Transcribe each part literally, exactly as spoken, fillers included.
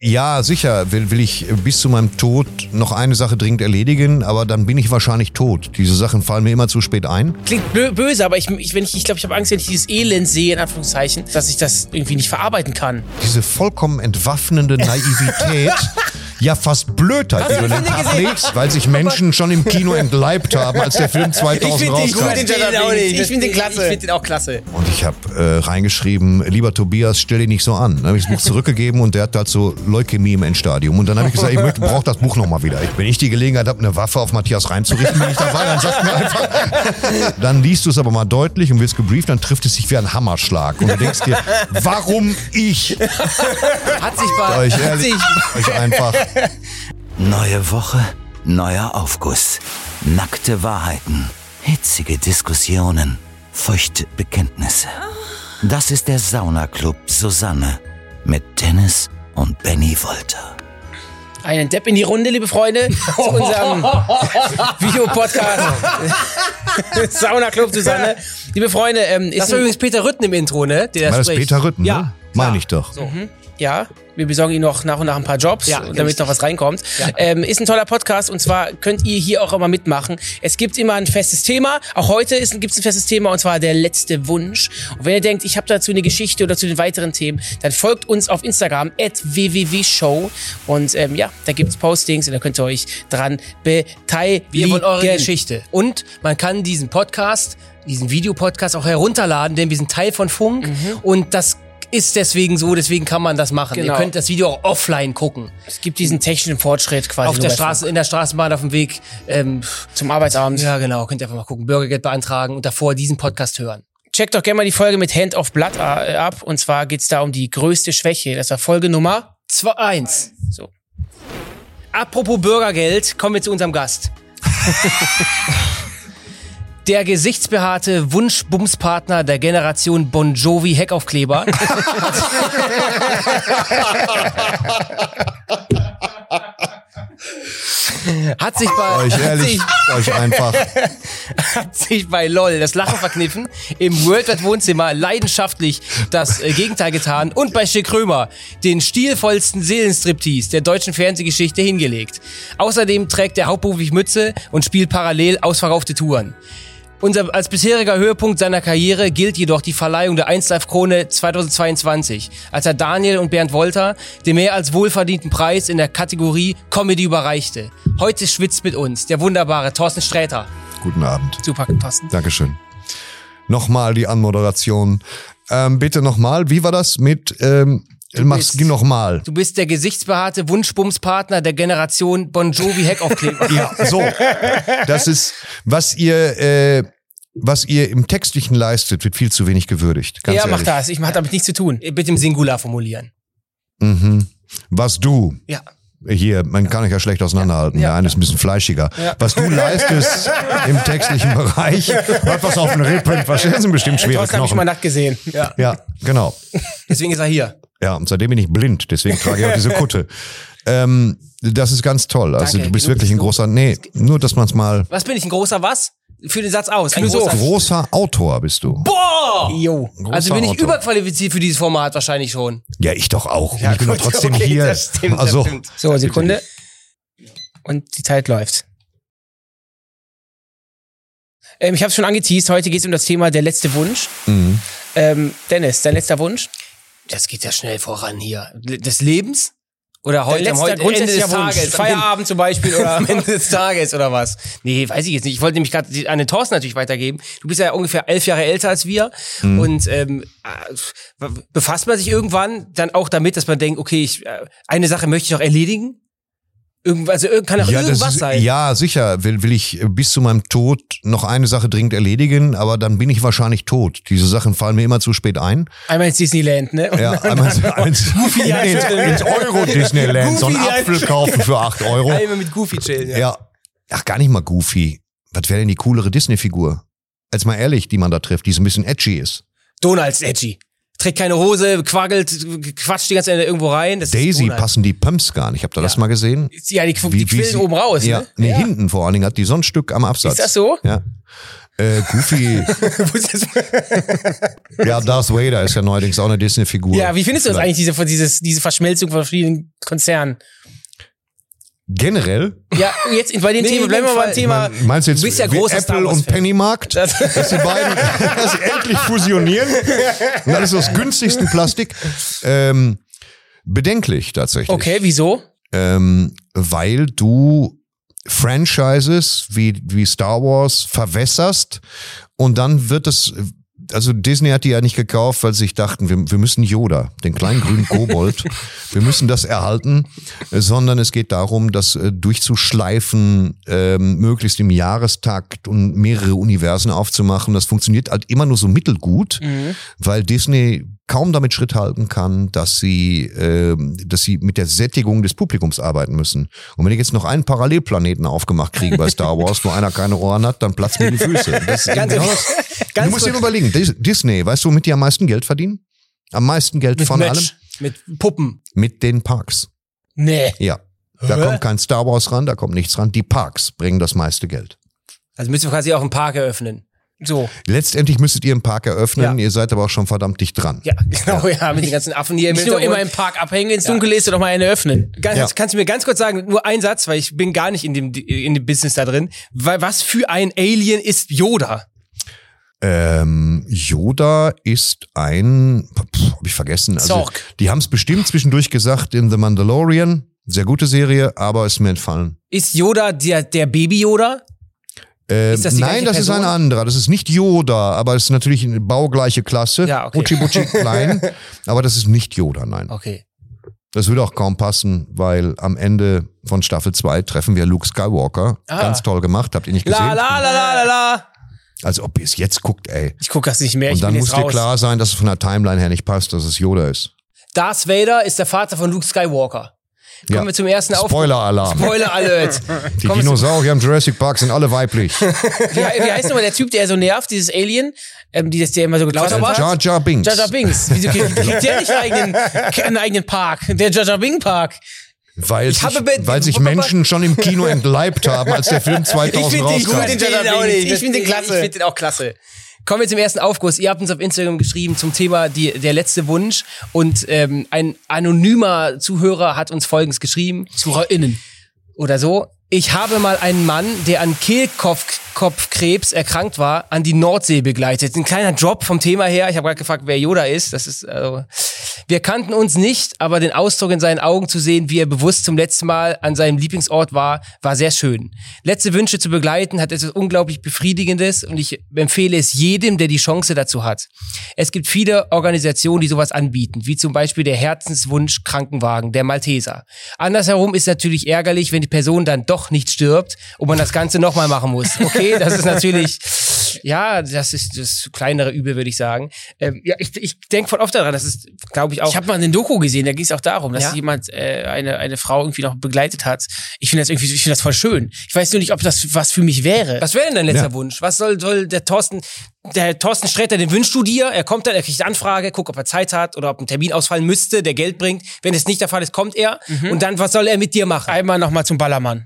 Ja, sicher will, will ich bis zu meinem Tod noch eine Sache dringend erledigen, aber dann bin ich wahrscheinlich tot. Diese Sachen fallen mir immer zu spät ein. Klingt bö- böse, aber ich glaube, ich, ich, glaub, ich habe Angst, wenn ich dieses Elend sehe, in Anführungszeichen, dass ich das irgendwie nicht verarbeiten kann. Diese vollkommen entwaffnende Naivität, ja fast Blödheit, die du in den Tag legst, weil sich Menschen schon im Kino entleibt haben, als der Film zweitausend rauskam. Ich finde den, auch nicht. Ich find den klasse. Ich finde den auch klasse. Und ich habe äh, reingeschrieben, lieber Tobias, stell dich nicht so an. Dann habe ich das Buch zurückgegeben und der hat halt so Leukämie im Endstadium. Und dann habe ich gesagt, ich brauche das Buch nochmal wieder. Wenn ich die Gelegenheit habe, eine Waffe auf Matthias reinzurichten, bin ich dabei, dann sagt mir einfach. Dann liest du es aber mal deutlich und wirst gebrieft, dann trifft es sich wie ein Hammerschlag. Und du denkst dir, warum ich? Hat sich bei... Euch, Hat ehrlich, sich. euch einfach... Neue Woche, neuer Aufguss. Nackte Wahrheiten, hitzige Diskussionen, feuchte Bekenntnisse. Das ist der Saunaclub Susanne mit Dennis und Benny Wolter. Einen Depp in die Runde, liebe Freunde, zu unserem Videopodcast Saunaclub Susanne. Liebe Freunde, ähm, ist das war übrigens Peter Rütten im Intro, ne? Der War das spricht. Peter Rütten, ja, ne? Meine ich doch. So. Mhm. Ja, wir besorgen Ihnen noch nach und nach ein paar Jobs, ja, damit richtig. noch was reinkommt. Ja. Ähm, ist ein toller Podcast und zwar könnt ihr hier auch immer mitmachen. Es gibt immer ein festes Thema. Auch heute gibt es ein festes Thema und zwar der letzte Wunsch. Und wenn ihr denkt, ich habe dazu eine Geschichte oder zu den weiteren Themen, dann folgt uns auf Instagram at w w w show und ähm, ja, da gibt's Postings und da könnt ihr euch dran beteiligen. Wir wollen eure Geschichte. Und man kann diesen Podcast, diesen Videopodcast auch herunterladen, denn wir sind Teil von Funk mhm. und das ist deswegen so, deswegen kann man das machen. Genau. Ihr könnt das Video auch offline gucken. Es gibt diesen technischen Fortschritt quasi. Auf der Straße, in der Straßenbahn auf dem Weg ähm, zum Arbeitsabend. Ja, genau. Könnt ihr einfach mal gucken. Bürgergeld beantragen und davor diesen Podcast hören. Checkt doch gerne mal die Folge mit Hand of Blood äh, ab. Und zwar geht's da um die größte Schwäche. Das war Folge Nummer zwei, eins. So. Apropos Bürgergeld, kommen wir zu unserem Gast. Der gesichtsbehaarte Wunschbumspartner der Generation Bon Jovi Heckaufkleber. Hat sich bei Euch ehrlich, hat sich, euch einfach. hat sich bei LOL das Lachen verkniffen, im World Wide Wohnzimmer leidenschaftlich das äh, Gegenteil getan und bei Schick Krömer den stilvollsten Seelenstriptease der deutschen Fernsehgeschichte hingelegt. Außerdem trägt er hauptberuflich Mütze und spielt parallel ausverkaufte Touren. Unser, als bisheriger Höhepunkt seiner Karriere gilt jedoch die Verleihung der eins Live Krone zweitausendzweiundzwanzig, als er Daniel und Bernd Wolter den mehr als wohlverdienten Preis in der Kategorie Comedy überreichte. Heute schwitzt mit uns der wunderbare Thorsten Sträter. Guten Abend. Super, Thorsten. Dankeschön. Nochmal die Anmoderation. Ähm, bitte nochmal, wie war das mit... Ähm Mach's nochmal. Du bist der gesichtsbehaarte Wunschbumspartner der Generation Bon Jovi Heckaufkleber. Ja, so. Das ist, was ihr, äh, was ihr im Textlichen leistet, wird viel zu wenig gewürdigt. Ganz ja, ehrlich. mach das. Ich mach damit nichts zu tun. Bitte im Singular formulieren. Mhm. Was du. Ja. Hier, man kann euch ja schlecht auseinanderhalten. Ja. Der eine ist ein bisschen fleischiger. Ja. Was du leistest im textlichen Bereich, hat was auf den Rippen. Verstehen Sie bestimmt schwere Thorsten habe ich Knochen. mal nackt gesehen. Ja. Ja, genau. Deswegen ist er hier. Ja, und seitdem bin ich blind, deswegen trage ich auch diese Kutte. Ähm, das ist ganz toll. Also Danke. du bist Du wirklich bist ein so- großer, nee, nur dass man es mal, Was bin ich, ein großer was? Für den Satz aus. Ein Philosoph. großer. großer Autor bist du. Boah! Jo. Großer Also bin ich Autor. überqualifiziert für dieses Format wahrscheinlich schon. Ja, ich doch auch. Ja, ich bin gut, doch trotzdem okay, hier. das stimmt, das also, stimmt. So, Sekunde. Und die Zeit läuft. Ähm, ich habe es schon angeteased. Heute geht es um das Thema der letzte Wunsch. Mhm. Ähm, Dennis, dein letzter Wunsch? Das geht ja schnell voran hier. Des Lebens? Oder heute, Dein am letzter heute Ende des grundsätzlicher Wunsch. Tages? Feierabend zum Beispiel oder Am Ende des Tages oder was? Nee, weiß ich jetzt nicht. Ich wollte nämlich gerade an den Thorsten natürlich weitergeben. Du bist ja ungefähr elf Jahre älter als wir. Mhm. Und ähm, äh, befasst man sich irgendwann dann auch damit, dass man denkt, okay, ich, äh, eine Sache möchte ich noch erledigen? Irgendwas, also irg- kann auch ja, das irgendwas ist, sein. ja, sicher will, will ich bis zu meinem Tod noch eine Sache dringend erledigen, aber dann bin ich wahrscheinlich tot. Diese Sachen fallen mir immer zu spät ein. einmal ins Disneyland, ne? Und Ja, einmal ins, ins, ins, ins Euro-Disneyland, so einen Goofy, Apfel kaufen für acht Euro. Einmal mit Goofy chillen, ja. Ja, ach, gar nicht mal Goofy. Was wäre denn die coolere Disney-Figur? Als mal ehrlich, die man da trifft, die so ein bisschen edgy ist. Donald's edgy. Trägt keine Hose, quaggelt, quatscht die ganze Zeit irgendwo rein. Das ist Daisy Donald. passen die Pumps gar nicht. Habt ihr das Ja. mal gesehen? Ja, die, die quillen sie- oben raus, ja, ne? Nee, hinten vor allen Dingen hat die so ein Stück am Absatz. Ist das so? Ja. Äh, Goofy. Ja, Darth Vader ist ja neuerdings auch eine Disney-Figur. Ja, wie findest du das eigentlich, diese, dieses, diese Verschmelzung von verschiedenen Konzernen? Generell? Ja, jetzt bei den Nee, Themen, bleiben wir beim Thema. Man, meinst du jetzt Du bist ja wie großer Star Apple Wars und Fan. Pennymarkt? Das- dass die beiden dass sie endlich fusionieren? Und das ist aus günstigsten Plastik. Ähm, bedenklich tatsächlich. Okay, wieso? Ähm, weil du Franchises wie, wie Star Wars verwässerst und dann wird es, also Disney hat die ja nicht gekauft, weil sie sich dachten, wir, wir müssen Yoda, den kleinen grünen Kobold, wir müssen das erhalten, sondern es geht darum, das äh, durchzuschleifen, ähm, möglichst im Jahrestakt und mehrere Universen aufzumachen. Das funktioniert halt immer nur so mittelgut, Mhm. weil Disney kaum damit Schritt halten kann, dass sie, ähm, dass sie mit der Sättigung des Publikums arbeiten müssen. Und wenn ich jetzt noch einen Parallelplaneten aufgemacht kriege bei Star Wars, wo einer keine Ohren hat, dann platzt mir die Füße. Das ist Ganz- genau das. ganz Du musst dir kurz- überlegen, Dis- Disney, weißt du, womit die am meisten Geld verdienen? Am meisten Geld Mit von Match, allem? mit Puppen. Mit den Parks. Nee. Ja. Da Hä? kommt kein Star Wars ran, da kommt nichts ran. Die Parks bringen das meiste Geld. Also müssen wir quasi auch einen Park eröffnen. So. Letztendlich müsstet ihr einen Park eröffnen, Ja. ihr seid aber auch schon verdammt dicht dran. Ja, genau, ja, mit den ganzen Affen hier im Nicht nur immer Hintergrund. im Park abhängen, ins Dunkel ist, doch mal eine öffnen. Ganz, Ja. Kannst du mir ganz kurz sagen, nur ein Satz, weil ich bin gar nicht in dem, in dem Business da drin. Weil was für ein Alien ist Yoda? Ähm, Yoda ist ein, pff, hab ich vergessen. Also, Zorg. die haben es bestimmt zwischendurch gesagt in The Mandalorian. Sehr gute Serie, aber ist mir entfallen. Ist Yoda der, der Baby-Yoda? Ähm, Ist das die nein, gleiche das ist Person? ein anderer. Das ist nicht Yoda, aber es ist natürlich eine baugleiche Klasse. Ja, okay. Butschi, butschi, klein. Aber das ist nicht Yoda, nein. Okay. Das würde auch kaum passen, weil am Ende von Staffel zwei treffen wir Luke Skywalker. Ah. Ganz toll gemacht, habt ihr nicht gesehen? La la la la la la. Als ob ihr es jetzt guckt, ey. Ich gucke das nicht mehr, ich Und dann bin muss jetzt dir raus. klar sein, dass es von der Timeline her nicht passt, dass es Yoda ist. Darth Vader ist der Vater von Luke Skywalker. Kommen Ja. wir zum ersten Auf. Spoiler-Alarm. Spoiler Alert. Die Kommen wir zu- Dinosaurier im Jurassic Park sind alle weiblich. Wie, wie heißt nochmal der Typ, der so nervt, dieses Alien, ähm, dieses, der immer so geklaut Lauterbach? hat? Jar Jar Binks. Jar Jar Binks. Wieso kriegt kriegt der nicht einen eigenen, einen eigenen Park? Der Jar Jar Bing Park. Weil, sich, habe be- weil sich Menschen schon im Kino entleibt haben, als der Film Ich zweitausend finde den, rauskam. gut, den Jar Jar Jar auch Binks. nicht. Ich finde den klasse. Ich finde den auch klasse. Kommen wir zum ersten Aufguss. Ihr habt uns auf Instagram geschrieben zum Thema die, der letzte Wunsch und ähm, ein anonymer Zuhörer hat uns Folgendes geschrieben. ZuhörerInnen. Oder so. Ich habe mal einen Mann, der an Kehlkopfkrebs erkrankt war, an die Nordsee begleitet. Ein kleiner Drop vom Thema her. Ich habe gerade gefragt, wer Yoda ist. Das ist also. Wir kannten uns nicht, aber den Ausdruck in seinen Augen zu sehen, wie er bewusst zum letzten Mal an seinem Lieblingsort war, war sehr schön. Letzte Wünsche zu begleiten hat etwas unglaublich Befriedigendes und ich empfehle es jedem, der die Chance dazu hat. Es gibt viele Organisationen, die sowas anbieten, wie zum Beispiel der Herzenswunsch Krankenwagen, der Malteser. Andersherum ist natürlich ärgerlich, wenn die Person dann doch nicht stirbt und man das Ganze nochmal machen muss. Okay, das ist natürlich, ja, das ist das kleinere Übel, würde ich sagen. Ähm, ja, ich, ich denke voll oft daran, das ist, glaube ich, auch. Ich habe mal eine Doku gesehen, da ging es auch darum, dass Ja? jemand äh, eine eine Frau irgendwie noch begleitet hat. Ich finde das irgendwie, ich finde das voll schön. Ich weiß nur nicht, ob das was für mich wäre. Was wäre denn dein letzter Ja. Wunsch? Was soll, soll der Thorsten, der Thorsten Sträter, den wünschst du dir? Er kommt dann, er kriegt eine Anfrage, guckt, ob er Zeit hat oder ob ein Termin ausfallen müsste, der Geld bringt. Wenn es nicht der Fall ist, kommt er. Und dann, was soll er mit dir machen? Einmal nochmal zum Ballermann.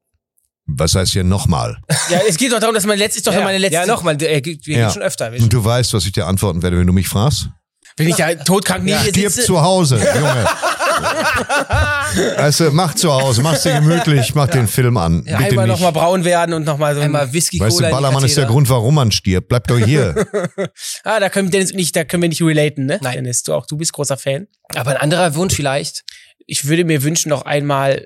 Was heißt hier nochmal? Ja, es geht doch darum, dass mein letztes ist doch ja, meine letzte. ja, nochmal, wir gehen Ja. schon öfter. Und du weißt, was ich dir antworten werde, wenn du mich fragst? Wenn ich da todkrank neben dir Stirb sitze. zu Hause, Junge. Weißt du, mach zu Hause, mach's dir gemütlich, mach den Film an. Ja, Bitte einmal nicht. nochmal braun werden und nochmal so ein, Einmal Whisky, Weißt Cola du, in die Ballermann ist der Katheter. Grund, warum man stirbt. Bleib doch hier. Ah, da können Dennis und ich, da können wir nicht relaten, ne? Nein. Dennis, du auch, du bist großer Fan. Aber ein anderer Wunsch vielleicht. Ich würde mir wünschen, noch einmal.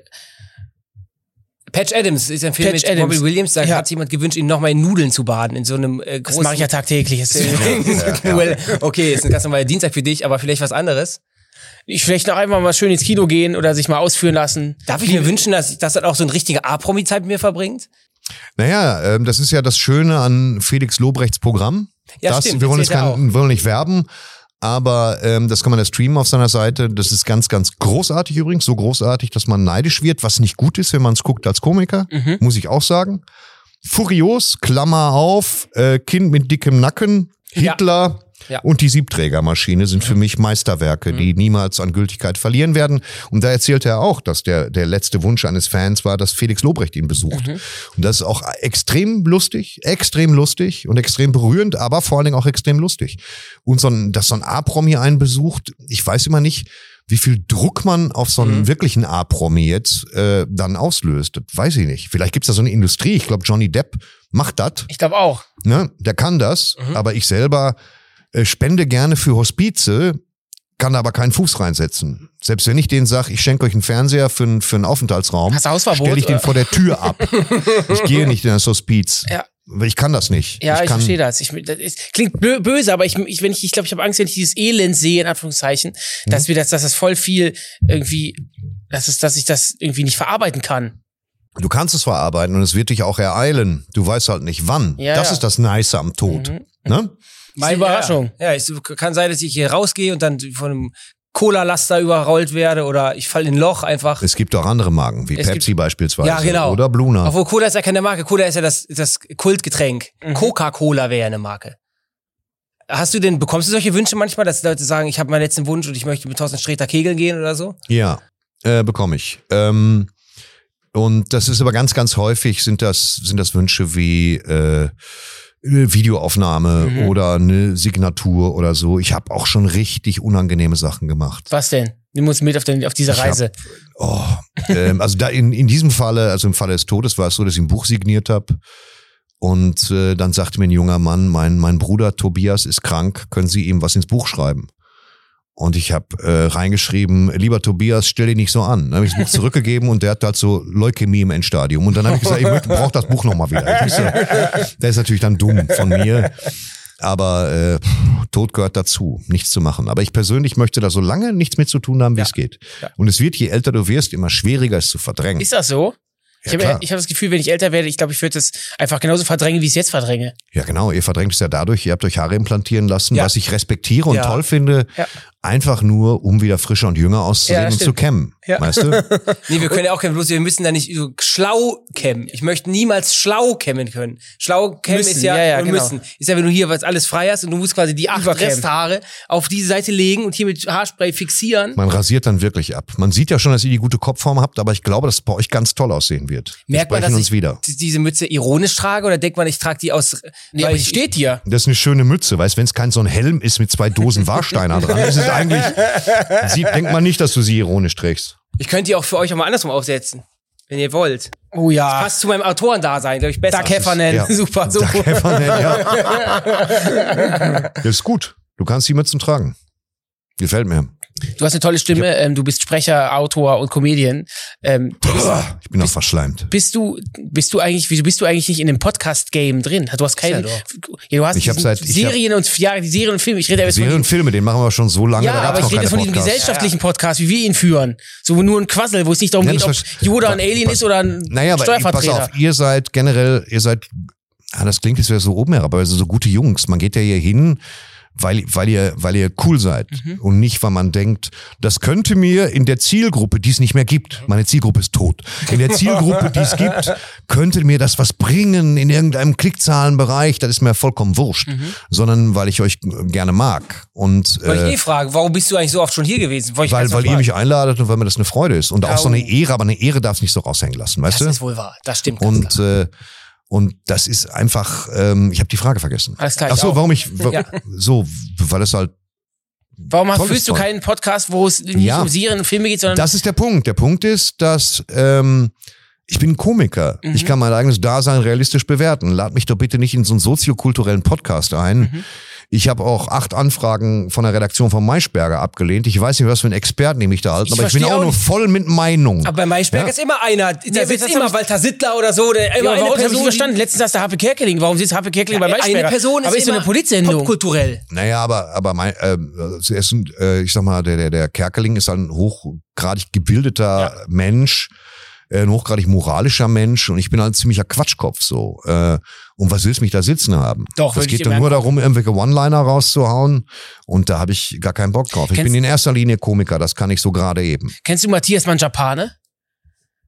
Patch Adams ist ein Film Patch mit Adams. Robbie Williams. Da Ja. hat jemand gewünscht, ihn nochmal in Nudeln zu baden. In so einem äh, Das großen... mache ich ja tagtäglich. Das ist- Well, okay, ist ein ganz normaler Dienstag für dich, aber vielleicht was anderes. Ich vielleicht noch einmal mal schön ins Kino gehen oder sich mal ausführen lassen. Darf ich mir wünschen, dass, dass dann auch so ein richtiger A-Promi-Zeit mit mir verbringt? Naja, ähm, das ist ja das Schöne an Felix Lobrechts Programm. Ja, das, stimmt, wir wollen jetzt erzählt er kein, wollen nicht werben, aber ähm, das kann man ja streamen auf seiner Seite. Das ist ganz, ganz großartig übrigens. So großartig, dass man neidisch wird, was nicht gut ist, wenn man es guckt als Komiker, Mhm. muss ich auch sagen. Furios, Klammer auf, äh, Kind mit dickem Nacken, Ja. Hitler, Ja. und die Siebträgermaschine sind für mich Meisterwerke, die niemals an Gültigkeit verlieren werden. Und da erzählte er auch, dass der, der letzte Wunsch eines Fans war, dass Felix Lobrecht ihn besucht. Und das ist auch extrem lustig, extrem lustig und extrem berührend, aber vor allen Dingen auch extrem lustig. Und so ein, dass so ein A-Promi einen besucht, ich weiß immer nicht, wie viel Druck man auf so einen mhm. wirklichen A-Promi jetzt äh, dann auslöst. Das weiß ich nicht. Vielleicht gibt's da so eine Industrie. Ich glaube, Johnny Depp macht das. Ich glaube auch. Ne? Der kann das, mhm. aber ich selber äh, spende gerne für Hospize, kann da aber keinen Fuß reinsetzen. Selbst wenn ich denen sage, ich schenke euch einen Fernseher für, für einen Aufenthaltsraum, stelle ich den vor der Tür ab. Ich gehe nicht in das Hospiz. Ja. Ich kann das nicht. Ja, ich, ich verstehe das. Ich, das ist, klingt böse, aber ich, ich, wenn ich, ich glaube, ich habe Angst, wenn ich dieses Elend sehe, in Anführungszeichen, mhm. dass wir das, dass das voll viel irgendwie, dass es, dass ich das irgendwie nicht verarbeiten kann. Du kannst es verarbeiten und es wird dich auch ereilen. Du weißt halt nicht wann. Ja, das ja. ist das Nice am Tod. Mhm. Ne? Meine Überraschung. Ja, ja, es kann sein, dass ich hier rausgehe und dann von einem Cola-Laster überrollt werde oder ich falle in ein Loch einfach. Es gibt auch andere Marken, wie es Pepsi beispielsweise. Ja, genau. Oder Bluna. Obwohl Cola ist ja keine Marke. Cola ist ja das, das Kultgetränk. Mhm. Coca-Cola wäre ja eine Marke. Hast du denn, bekommst du solche Wünsche manchmal, dass Leute sagen, ich habe meinen letzten Wunsch und ich möchte mit Thorsten Sträter kegeln gehen oder so? Ja, äh, bekomme ich. Ähm, und das ist aber ganz, ganz häufig sind das, sind das Wünsche wie äh, eine Videoaufnahme mhm. oder eine Signatur oder so. Ich habe auch schon richtig unangenehme Sachen gemacht. Was denn? Nimm uns mit auf, den, auf diese ich Reise. Hab, oh, ähm, also da in, in diesem Falle, also im Falle des Todes war es so, dass ich ein Buch signiert habe. Und äh, dann sagte mir ein junger Mann, mein, mein Bruder Tobias ist krank, können Sie ihm was ins Buch schreiben? Und ich habe äh, reingeschrieben, lieber Tobias, stell dich nicht so an. Dann habe ich das Buch zurückgegeben und der hat halt so Leukämie im Endstadium. Und dann habe ich gesagt, ich brauche das Buch nochmal wieder. Ich so, der ist natürlich dann dumm von mir. Aber äh, Tod gehört dazu, nichts zu machen. Aber ich persönlich möchte da so lange nichts mit zu tun haben, wie ja. es geht. Ja. Und es wird, je älter du wirst, immer schwieriger, es zu verdrängen. Ist das so? Ich Ja, habe ich hab das Gefühl, wenn ich älter werde, ich glaube, ich würde es einfach genauso verdrängen, wie ich es jetzt verdränge. Ja, genau. Ihr verdrängt es ja dadurch, ihr habt euch Haare implantieren lassen, ja. was ich respektiere und ja. toll finde. Ja. Einfach nur, um wieder frischer und jünger auszusehen ja, und zu kämmen. Ja. Weißt du? Nee, wir können ja auch kämmen, bloß wir müssen da nicht so schlau kämmen. Ich möchte niemals schlau kämmen können. Schlau kämmen müssen, ist ja, ja, ja und genau. müssen. Ist ja, wenn du hier was alles frei hast und du musst quasi die acht Überkämmen. Resthaare auf diese Seite legen und hier mit Haarspray fixieren. Man rasiert dann wirklich ab. Man sieht ja schon, dass ihr die gute Kopfform habt, aber ich glaube, dass es bei euch ganz toll aussehen wird. Merkt wir man, dass uns ich wieder. diese Mütze ironisch trage oder denkt man, ich trage die aus... Nee, aber die steht dir. Das ist eine schöne Mütze, weißt, wenn es kein so ein Helm ist mit zwei Dosen Warsteiner dran, ist es eigentlich, sie, denkt man nicht, dass du sie ironisch trägst. Ich könnte die auch für euch auch mal andersrum aufsetzen, wenn ihr wollt. Oh ja. Das passt zu meinem Autorendasein, glaube ich, besser. Doug Heffernan, ja. super, super. Doug Heffernan, ja. Das ist gut. Du kannst die Mützen tragen. Gefällt mir. Du hast eine tolle Stimme, ja. ähm, du bist Sprecher, Autor und Comedian. Ähm, du bist, ich bin auch verschleimt. Bist du, bist du eigentlich, wieso bist du eigentlich nicht in dem Podcast-Game drin? Du hast keinen, ja, ja, du hast ich hab seit, Serien hab, und, ja, die Serien und Filme. Ich rede ja jetzt Serien von und Filme, den machen wir schon so lange. Ja, da aber ich rede von diesem gesellschaftlichen Podcast, wie wir ihn führen. So nur ein Quassel, wo es nicht darum ja, geht, ob Yoda ein Alien ist oder ein naja, Steuervertreter. Aber pass auf, ihr seid generell, ihr seid, ah, das klingt jetzt wieder so oben her, aber so gute Jungs. Man geht ja hier hin, weil, weil ihr, weil ihr cool seid. Mhm. Und nicht, weil man denkt, das könnte mir in der Zielgruppe, die es nicht mehr gibt, meine Zielgruppe ist tot, in der Zielgruppe, die es gibt, könnte mir das was bringen in irgendeinem Klickzahlenbereich, das ist mir vollkommen wurscht. Mhm. Sondern weil ich euch gerne mag. Und, Wollte äh, ich eh fragen, warum bist du eigentlich so oft schon hier gewesen? Weil, weil, weil ihr mich einladet und weil mir das eine Freude ist. Und ja, auch so eine Ehre, aber eine Ehre darf es nicht so raushängen lassen, weißt das du? Das ist wohl wahr, das stimmt. Und, äh, Und das ist einfach, ähm, ich habe die Frage vergessen. Alles klar. Ach so, auch. warum ich, ja. so, weil es halt. Warum hast, führst du keinen Podcast, wo es nicht ja. um Serien und Filme geht, sondern. Das ist der Punkt. Der Punkt ist, dass ähm, ich bin ein Komiker. Mhm. Ich kann mein eigenes Dasein realistisch bewerten. Lad mich doch bitte nicht in so einen soziokulturellen Podcast ein. Mhm. Ich habe auch acht Anfragen von der Redaktion von Maischberger abgelehnt. Ich weiß nicht, was für einen Experten die mich da halten, ich aber ich bin auch, auch nur voll mit Meinung. Aber bei Maischberger ja? ist immer einer, da ja, sitzt immer Walter Sittler oder so. Der immer ja, eine warum Person, habe ich verstanden? Letztens hast du Happe Kerkeling. Warum sitzt Happe Kerkeling ja, bei Maischberger? Eine Person ist aber ist so eine Politsendung. Popkulturell. Naja, aber, aber mein, äh, zuerst, äh, ich sag mal, der, der, der Kerkeling ist ein hochgradig gebildeter ja. Mensch, ein hochgradig moralischer Mensch und ich bin halt ein ziemlicher Quatschkopf so. Äh, und was willst du mich da sitzen haben? Doch, das geht doch nur darum, irgendwelche One-Liner rauszuhauen und da habe ich gar keinen Bock drauf. Ich Kennst bin in erster Linie Komiker, das kann ich so gerade eben. Kennst du Matthias Mangiapane?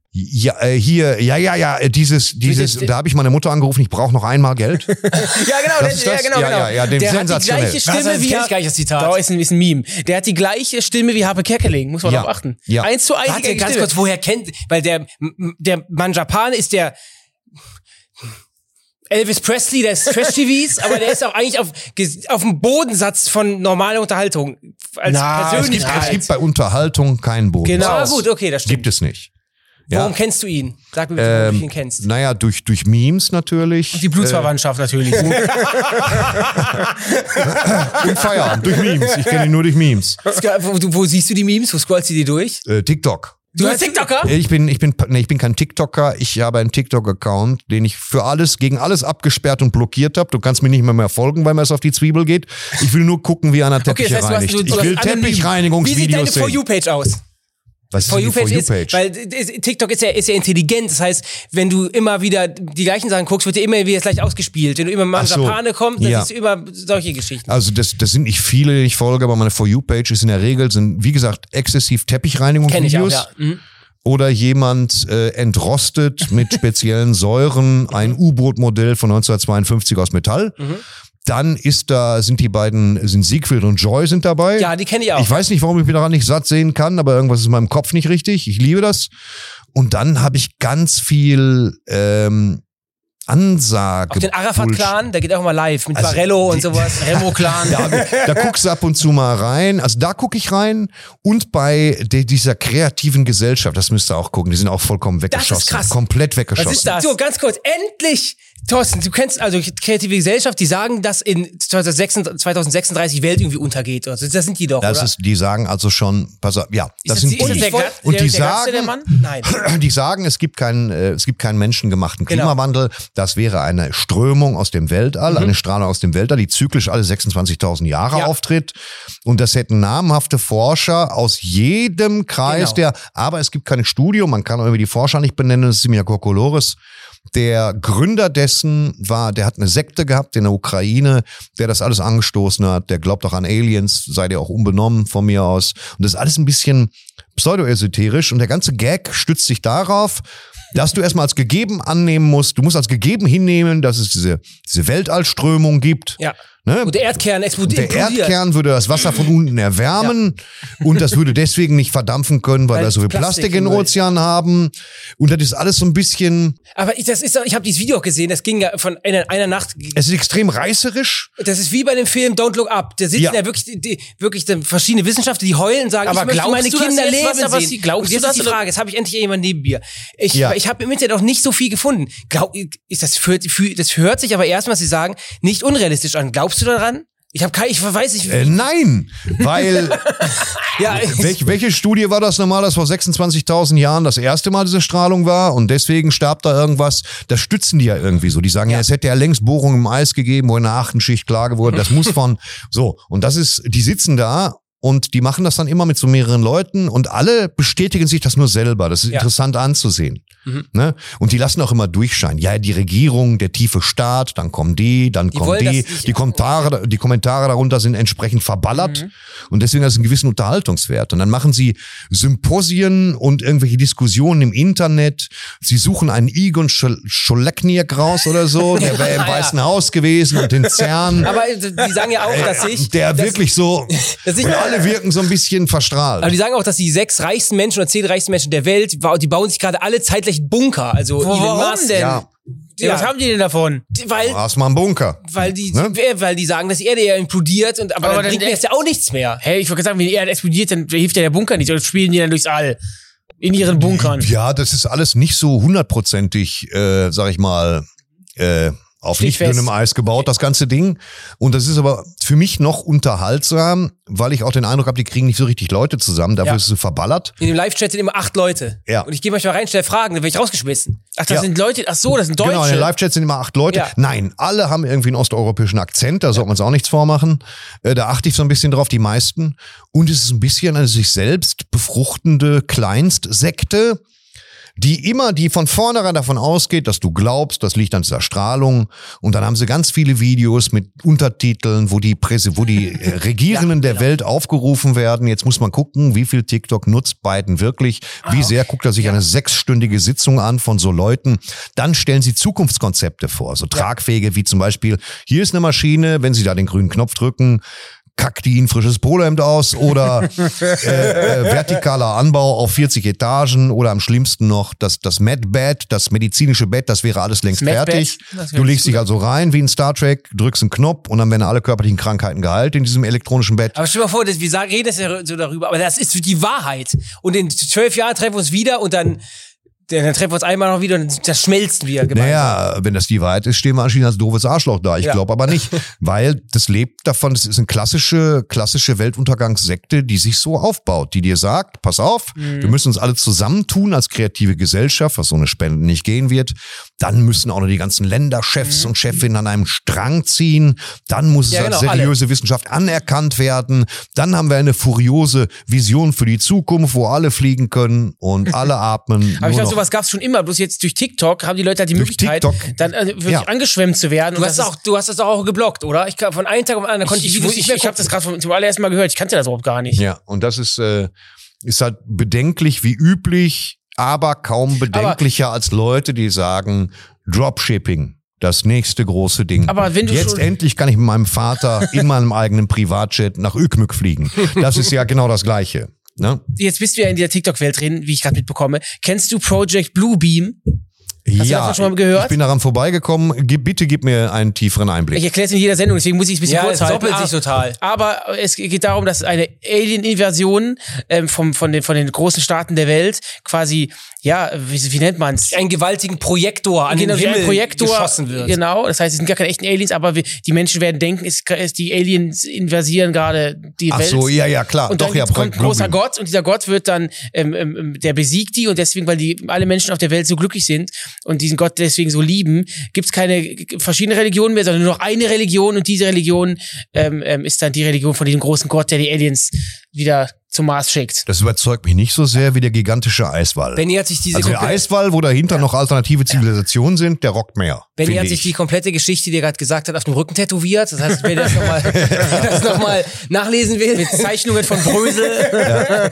Ja, äh, hier, ja, ja, ja, äh, dieses, dieses, da habe ich meine Mutter angerufen, ich brauche noch einmal Geld. Ja, genau, Das der, ist ja, das? genau, Ja, genau. ja, ja, den der hat die sensationell. gleiche Was, Stimme das wie kenn ich gar nicht, das Zitat. Da ist ein, ist ein Meme. Der hat die gleiche Stimme wie Harpe Kerkeling, muss man Ja, darauf achten. ja. Eins zu eins. die Warte, gleiche ganz Stimme. kurz, woher kennt, weil der, m- der Manjapan ist der Elvis Presley des Trash-T Vs, aber der ist auch eigentlich auf, auf dem Bodensatz von normaler Unterhaltung. Als Na, Es gibt, Persönlichkeit. es gibt bei Unterhaltung keinen Boden. Genau. Ah, gut, okay, das stimmt. Gibt es nicht. Warum Ja. kennst du ihn? Sag mir bitte, warum Ähm, du ihn kennst. Naja, durch, durch Memes natürlich. Die Blutsverwandtschaft natürlich. Und Feierabend, durch Memes. Ich kenne ihn nur durch Memes. Wo, wo siehst du die Memes? Wo scrollst du die durch? Äh, TikTok. Du bist TikToker? Ich bin, ich bin, nee, ich bin kein TikToker. Ich habe einen TikTok-Account, den ich für alles, gegen alles abgesperrt und blockiert habe. Du kannst mir nicht mehr, mehr folgen, weil mir es auf die Zwiebel geht. Ich will nur gucken, wie einer Teppiche das heißt, du hast- reinigt. du- du ich hast will anonym. Wie sieht deine Teppichreinigungsvideos For sehen. You-Page aus? Was ist For denn die You-Page For ist, You-Page? weil äh, TikTok ist ja, ist ja intelligent. Das heißt, wenn du immer wieder die gleichen Sachen guckst, wird dir immer wieder gleich ausgespielt. Wenn du immer mal Ach so. Japane kommt, dann Ja. siehst du immer solche Geschichten. Also das, das sind nicht viele, die ich folge, aber meine For You-Page ist in der Regel, sind wie gesagt, exzessiv Teppichreinigungsvideos. Kenn ich auch, ja. Mhm. Oder jemand äh, entrostet mit speziellen Säuren ein U-Boot-Modell von neunzehnhundertzweiundfünfzig aus Metall. Mhm. Dann ist da, sind die beiden, sind Siegfried und Joy sind dabei. Ja, die kenne ich auch. Ich weiß nicht, warum ich mich daran nicht satt sehen kann, aber irgendwas ist in meinem Kopf nicht richtig. Ich liebe das. Und dann habe ich ganz viel ähm, Ansage. Auch den Arafat-Clan, der geht auch mal live mit Also Barello die- und sowas. Remo-Clan. Da, da guckst du ab und zu mal rein. Also da gucke ich rein. Und bei de, dieser kreativen Gesellschaft, das müsst ihr auch gucken, die sind auch vollkommen weggeschossen. krass. Komplett weggeschossen. Was ist das? So, ganz kurz, endlich! Thorsten, du kennst also kreative Gesellschaft, die sagen, dass in zweitausendsechsunddreißig die Welt irgendwie untergeht. Also, das sind die doch, Das oder? ist, die sagen also schon, pass auf, ja, das, das sind die- ist das die. der Glatt- Und der, die der Glatze, der sagen, Mann? Nein. Die sagen, es gibt keinen, äh, es gibt keinen menschengemachten Genau. Klimawandel. Das wäre eine Strömung aus dem Weltall, eine Strahlung aus dem Weltall, die zyklisch alle sechsundzwanzigtausend Jahre Ja. auftritt. Und das hätten namhafte Forscher aus jedem Kreis, Genau. der, aber es gibt keine Studie, man kann auch irgendwie die Forscher nicht benennen, das ist Simia Kokolores. Der Gründer dessen war, der hat eine Sekte gehabt in der Ukraine, der das alles angestoßen hat. Der glaubt auch an Aliens, sei der auch unbenommen von mir aus. Und das ist alles ein bisschen pseudoesoterisch. Und der ganze Gag stützt sich darauf, dass du erstmal als gegeben annehmen musst. Du musst als gegeben hinnehmen, dass es diese, diese Weltallströmung gibt. Ja. Ne? Und der Erdkern explodiert. Der Erdkern würde das Wasser von unten erwärmen und das würde deswegen nicht verdampfen können, weil Weil wir so viel Plastik Plastik in im den Ozean haben. Und das ist alles so ein bisschen, Aber ich, das ist, doch- ich habe dieses Video auch gesehen, das ging ja von einer, einer Nacht. es ist extrem reißerisch. Das ist wie bei dem Film Don't Look Up. Da sitzen Ja. ja, wirklich, die, die, wirklich die verschiedene Wissenschaftler, die heulen und sagen, Aber ich möchte glaubst meine du, dass Kinder jetzt leben was- was sehen. sie- glaubst und jetzt du ist die das, oder? Frage, jetzt habe ich endlich jemand neben mir. Ich, Ja. ich habe im Internet auch nicht so viel gefunden. Glaub, ist das, für, für, das hört sich aber erstmal, was sie sagen, nicht unrealistisch an. Glaubst du daran? Ich habe kein, ich weiß nicht. Äh, nein, weil ja, welch, welche Studie war das nochmal, dass vor sechsundzwanzigtausend Jahren das erste Mal diese Strahlung war und deswegen starb da irgendwas? Das stützen die ja irgendwie so. Die sagen ja, es hätte ja längst Bohrungen im Eis gegeben, wo in der achten Schicht klar geworden, das muss von so. Und das ist, die sitzen da und die machen das dann immer mit so mehreren Leuten und alle bestätigen sich das nur selber. Das ist Ja. interessant anzusehen. Ne? Und die lassen auch immer durchscheinen. Ja, die Regierung, der tiefe Staat, dann kommen die, dann kommen wollen die. das nicht- Die Kommentare, die Kommentare darunter sind entsprechend verballert und deswegen hat es einen gewissen Unterhaltungswert. Und dann machen sie Symposien und irgendwelche Diskussionen im Internet. Sie suchen einen Egon Schol- Scholekniak raus oder so, der wäre im Ja, ja. Weißen Haus gewesen und den CERN. aber die sagen ja auch, dass ich. der dass, wirklich so, dass ich- und alle wirken so ein bisschen verstrahlt. Aber die sagen auch, dass die sechs reichsten Menschen oder zehn reichsten Menschen der Welt, die bauen sich gerade alle zeitgleich Bunker. Also Wo- Elon warum Musk, denn? Ja. Ja. Was haben die denn davon? Weil, Hast mal einen Bunker. weil die, Ne? weil die sagen, dass die Erde ja implodiert und aber, Aber dann dann- bringt mir jetzt ja auch nichts mehr. Hey, ich wollte sagen, wenn die Erde explodiert, dann hilft ja der Bunker nicht. Oder spielen die dann durchs All. In ihren Bunkern. Ja, das ist alles nicht so hundertprozentig, äh, sag ich mal, äh, auf Steht nicht fest. dünnem Eis gebaut, das ganze Ding. Und das ist aber für mich noch unterhaltsam, weil ich auch den Eindruck habe, die kriegen nicht so richtig Leute zusammen. Dafür Ja. ist es so verballert. In dem Live-Chat sind immer acht Leute. Ja. Und ich gehe manchmal rein, stelle Fragen, dann werde ich rausgeschmissen. Ach, das Ja. sind Leute, ach so, das sind Deutsche. Genau, in den Live-Chats sind immer acht Leute. Ja. Nein, alle haben irgendwie einen osteuropäischen Akzent, da sollten wir uns auch nichts vormachen. Äh, da achte ich so ein bisschen drauf, die meisten. Und es ist ein bisschen eine sich selbst befruchtende Kleinstsekte, die immer, die von vornherein davon ausgeht, dass du glaubst, das liegt an dieser Strahlung. Und dann haben sie ganz viele Videos mit Untertiteln, wo die Presse, wo die äh, Regierenden ja, genau. der Welt aufgerufen werden. Jetzt muss man gucken, wie viel TikTok nutzt Biden wirklich, wie sehr guckt er sich ja. eine sechsstündige Sitzung an von so Leuten. Dann stellen sie Zukunftskonzepte vor, so tragfähige wie zum Beispiel, hier ist eine Maschine, wenn Sie da den grünen Knopf drücken, kackt die ein frisches Polohemd aus oder äh, äh, vertikaler Anbau auf vierzig Etagen oder am schlimmsten noch das, das Med-Bed, das medizinische Bett, das wäre alles längst fertig. Du legst dich also rein wie in Star Trek, drückst einen Knopf und dann werden alle körperlichen Krankheiten geheilt in diesem elektronischen Bett. Aber stell dir mal vor, das, wir sagen, reden jetzt ja so darüber, aber das ist die Wahrheit. Und in zwölf Jahren treffen wir uns wieder und dann Dann treffen wir uns einmal noch wieder und das schmelzen wir gemeinsam. Naja, wenn das die Wahrheit ist, stehen wir anschließend als doofes Arschloch da. Ich ja. glaube aber nicht, weil das lebt davon, das ist eine klassische, klassische Weltuntergangssekte, die sich so aufbaut, die dir sagt, pass auf, mhm. wir müssen uns alle zusammentun als kreative Gesellschaft, was so eine Spende nicht gehen wird. Dann müssen auch noch die ganzen Länderchefs mhm. und Chefinnen an einem Strang ziehen. Dann muss ja, es als genau, seriöse alle. Wissenschaft anerkannt werden. Dann haben wir eine furiose Vision für die Zukunft, wo alle fliegen können und alle atmen. Aber ich glaube, sowas gab es schon immer. Bloß jetzt durch TikTok haben die Leute halt die durch Möglichkeit, TikTok, dann äh, wirklich ja. angeschwemmt zu werden. Du, und hast das auch, du hast das auch geblockt, oder? Ich von einem Tag auf den anderen konnte ich Ich, ich, ich, ich habe das gerade zum allerersten Mal gehört. Ich kannte das überhaupt gar nicht. Ja, und das ist, äh, ist halt bedenklich wie üblich, aber kaum bedenklicher aber, als Leute, die sagen, Dropshipping. Das nächste große Ding. Aber wenn du Jetzt schon endlich kann ich mit meinem Vater in meinem eigenen Privatjet nach Ükmük fliegen. Das ist ja genau das Gleiche. Ne? Jetzt bist du ja in der TikTok-Welt drin, wie ich gerade mitbekomme. Kennst du Project Bluebeam? Hast ja, du davon schon mal gehört? Ich bin daran vorbeigekommen. Gib, bitte gib mir einen tieferen Einblick. Ich erkläre es in jeder Sendung, deswegen muss ich es ein bisschen ja, kurz halten. Ja, es doppelt sich total. Aber es geht darum, dass eine Alien-Invasion ähm, vom, von, den, von den großen Staaten der Welt quasi, ja, wie, wie nennt man es? Einen gewaltigen Projektor an genau, den Himmel Projektor, geschossen wird. Genau, das heißt, es sind gar keine echten Aliens, aber wir, die Menschen werden denken, es, es, die Aliens invasieren gerade die Ach Welt. Ach so, ja, ja, klar. Und Doch, dann ja, kommt ein großer Gott und dieser Gott wird dann, ähm, ähm, der besiegt die und deswegen, weil die alle Menschen auf der Welt so glücklich sind und diesen Gott deswegen so lieben, gibt's keine verschiedene Religionen mehr, sondern nur noch eine Religion und diese Religion ähm, ähm, ist dann die Religion von diesem großen Gott, der die Aliens wieder zum Mars schickt. Das überzeugt mich nicht so sehr wie der gigantische Eiswall. Benny hat sich diese also der Eiswall, wo dahinter ja. noch alternative Zivilisationen ja. sind, der rockt mehr. Benny hat sich die komplette Geschichte, die er gerade gesagt hat, auf dem Rücken tätowiert. Das heißt, wer das nochmal noch mal nachlesen will, mit Zeichnungen von Brösel. Ja.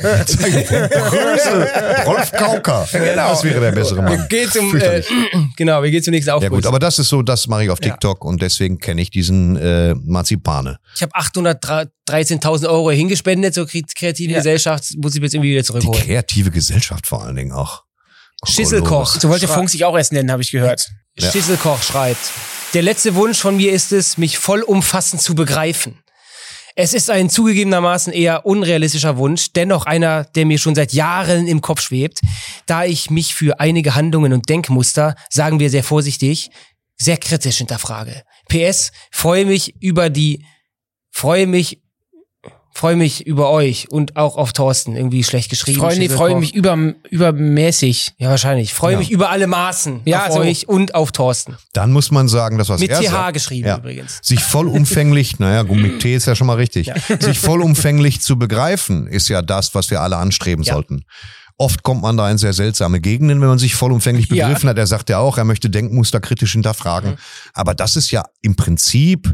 Brösel. Rolf Kauker. Genau. Das wäre der bessere Mann. Wir gehen zum, äh, genau, wir gehen zum nächsten Aufguss. Ja gut, aber das ist so, das mache ich auf TikTok ja. und deswegen kenne ich diesen äh, Marzipane. Ich habe achthundertdreizehntausend Euro hingespendet zur kreativen ja. Gesellschaft, muss ich jetzt irgendwie wieder zurückholen. Die kreative Gesellschaft vor allen Dingen auch. Schisselkoch. So wollte Funk sich auch erst nennen, habe ich gehört. Ja. Schisselkoch schreibt, der letzte Wunsch von mir ist es, mich vollumfassend zu begreifen. Es ist ein zugegebenermaßen eher unrealistischer Wunsch, dennoch einer, der mir schon seit Jahren im Kopf schwebt, da ich mich für einige Handlungen und Denkmuster, sagen wir sehr vorsichtig, sehr kritisch hinterfrage. P S, freue mich über die, freue mich Freue mich über euch und auch auf Thorsten. Irgendwie schlecht geschrieben. Freue nee, freu mich über, übermäßig. Ja, wahrscheinlich. Freue ja. mich über alle Maßen ja, auf so. euch und auf Thorsten. Dann muss man sagen, das was mit er T H sagt, geschrieben ja, übrigens. Sich vollumfänglich, naja, gut, mit T ist ja schon mal richtig. Ja. Sich vollumfänglich zu begreifen, ist ja das, was wir alle anstreben ja. sollten. Oft kommt man da in sehr seltsame Gegenden, wenn man sich vollumfänglich begriffen ja. hat. Er sagt ja auch, er möchte Denkmuster kritisch hinterfragen. Mhm. Aber das ist ja im Prinzip...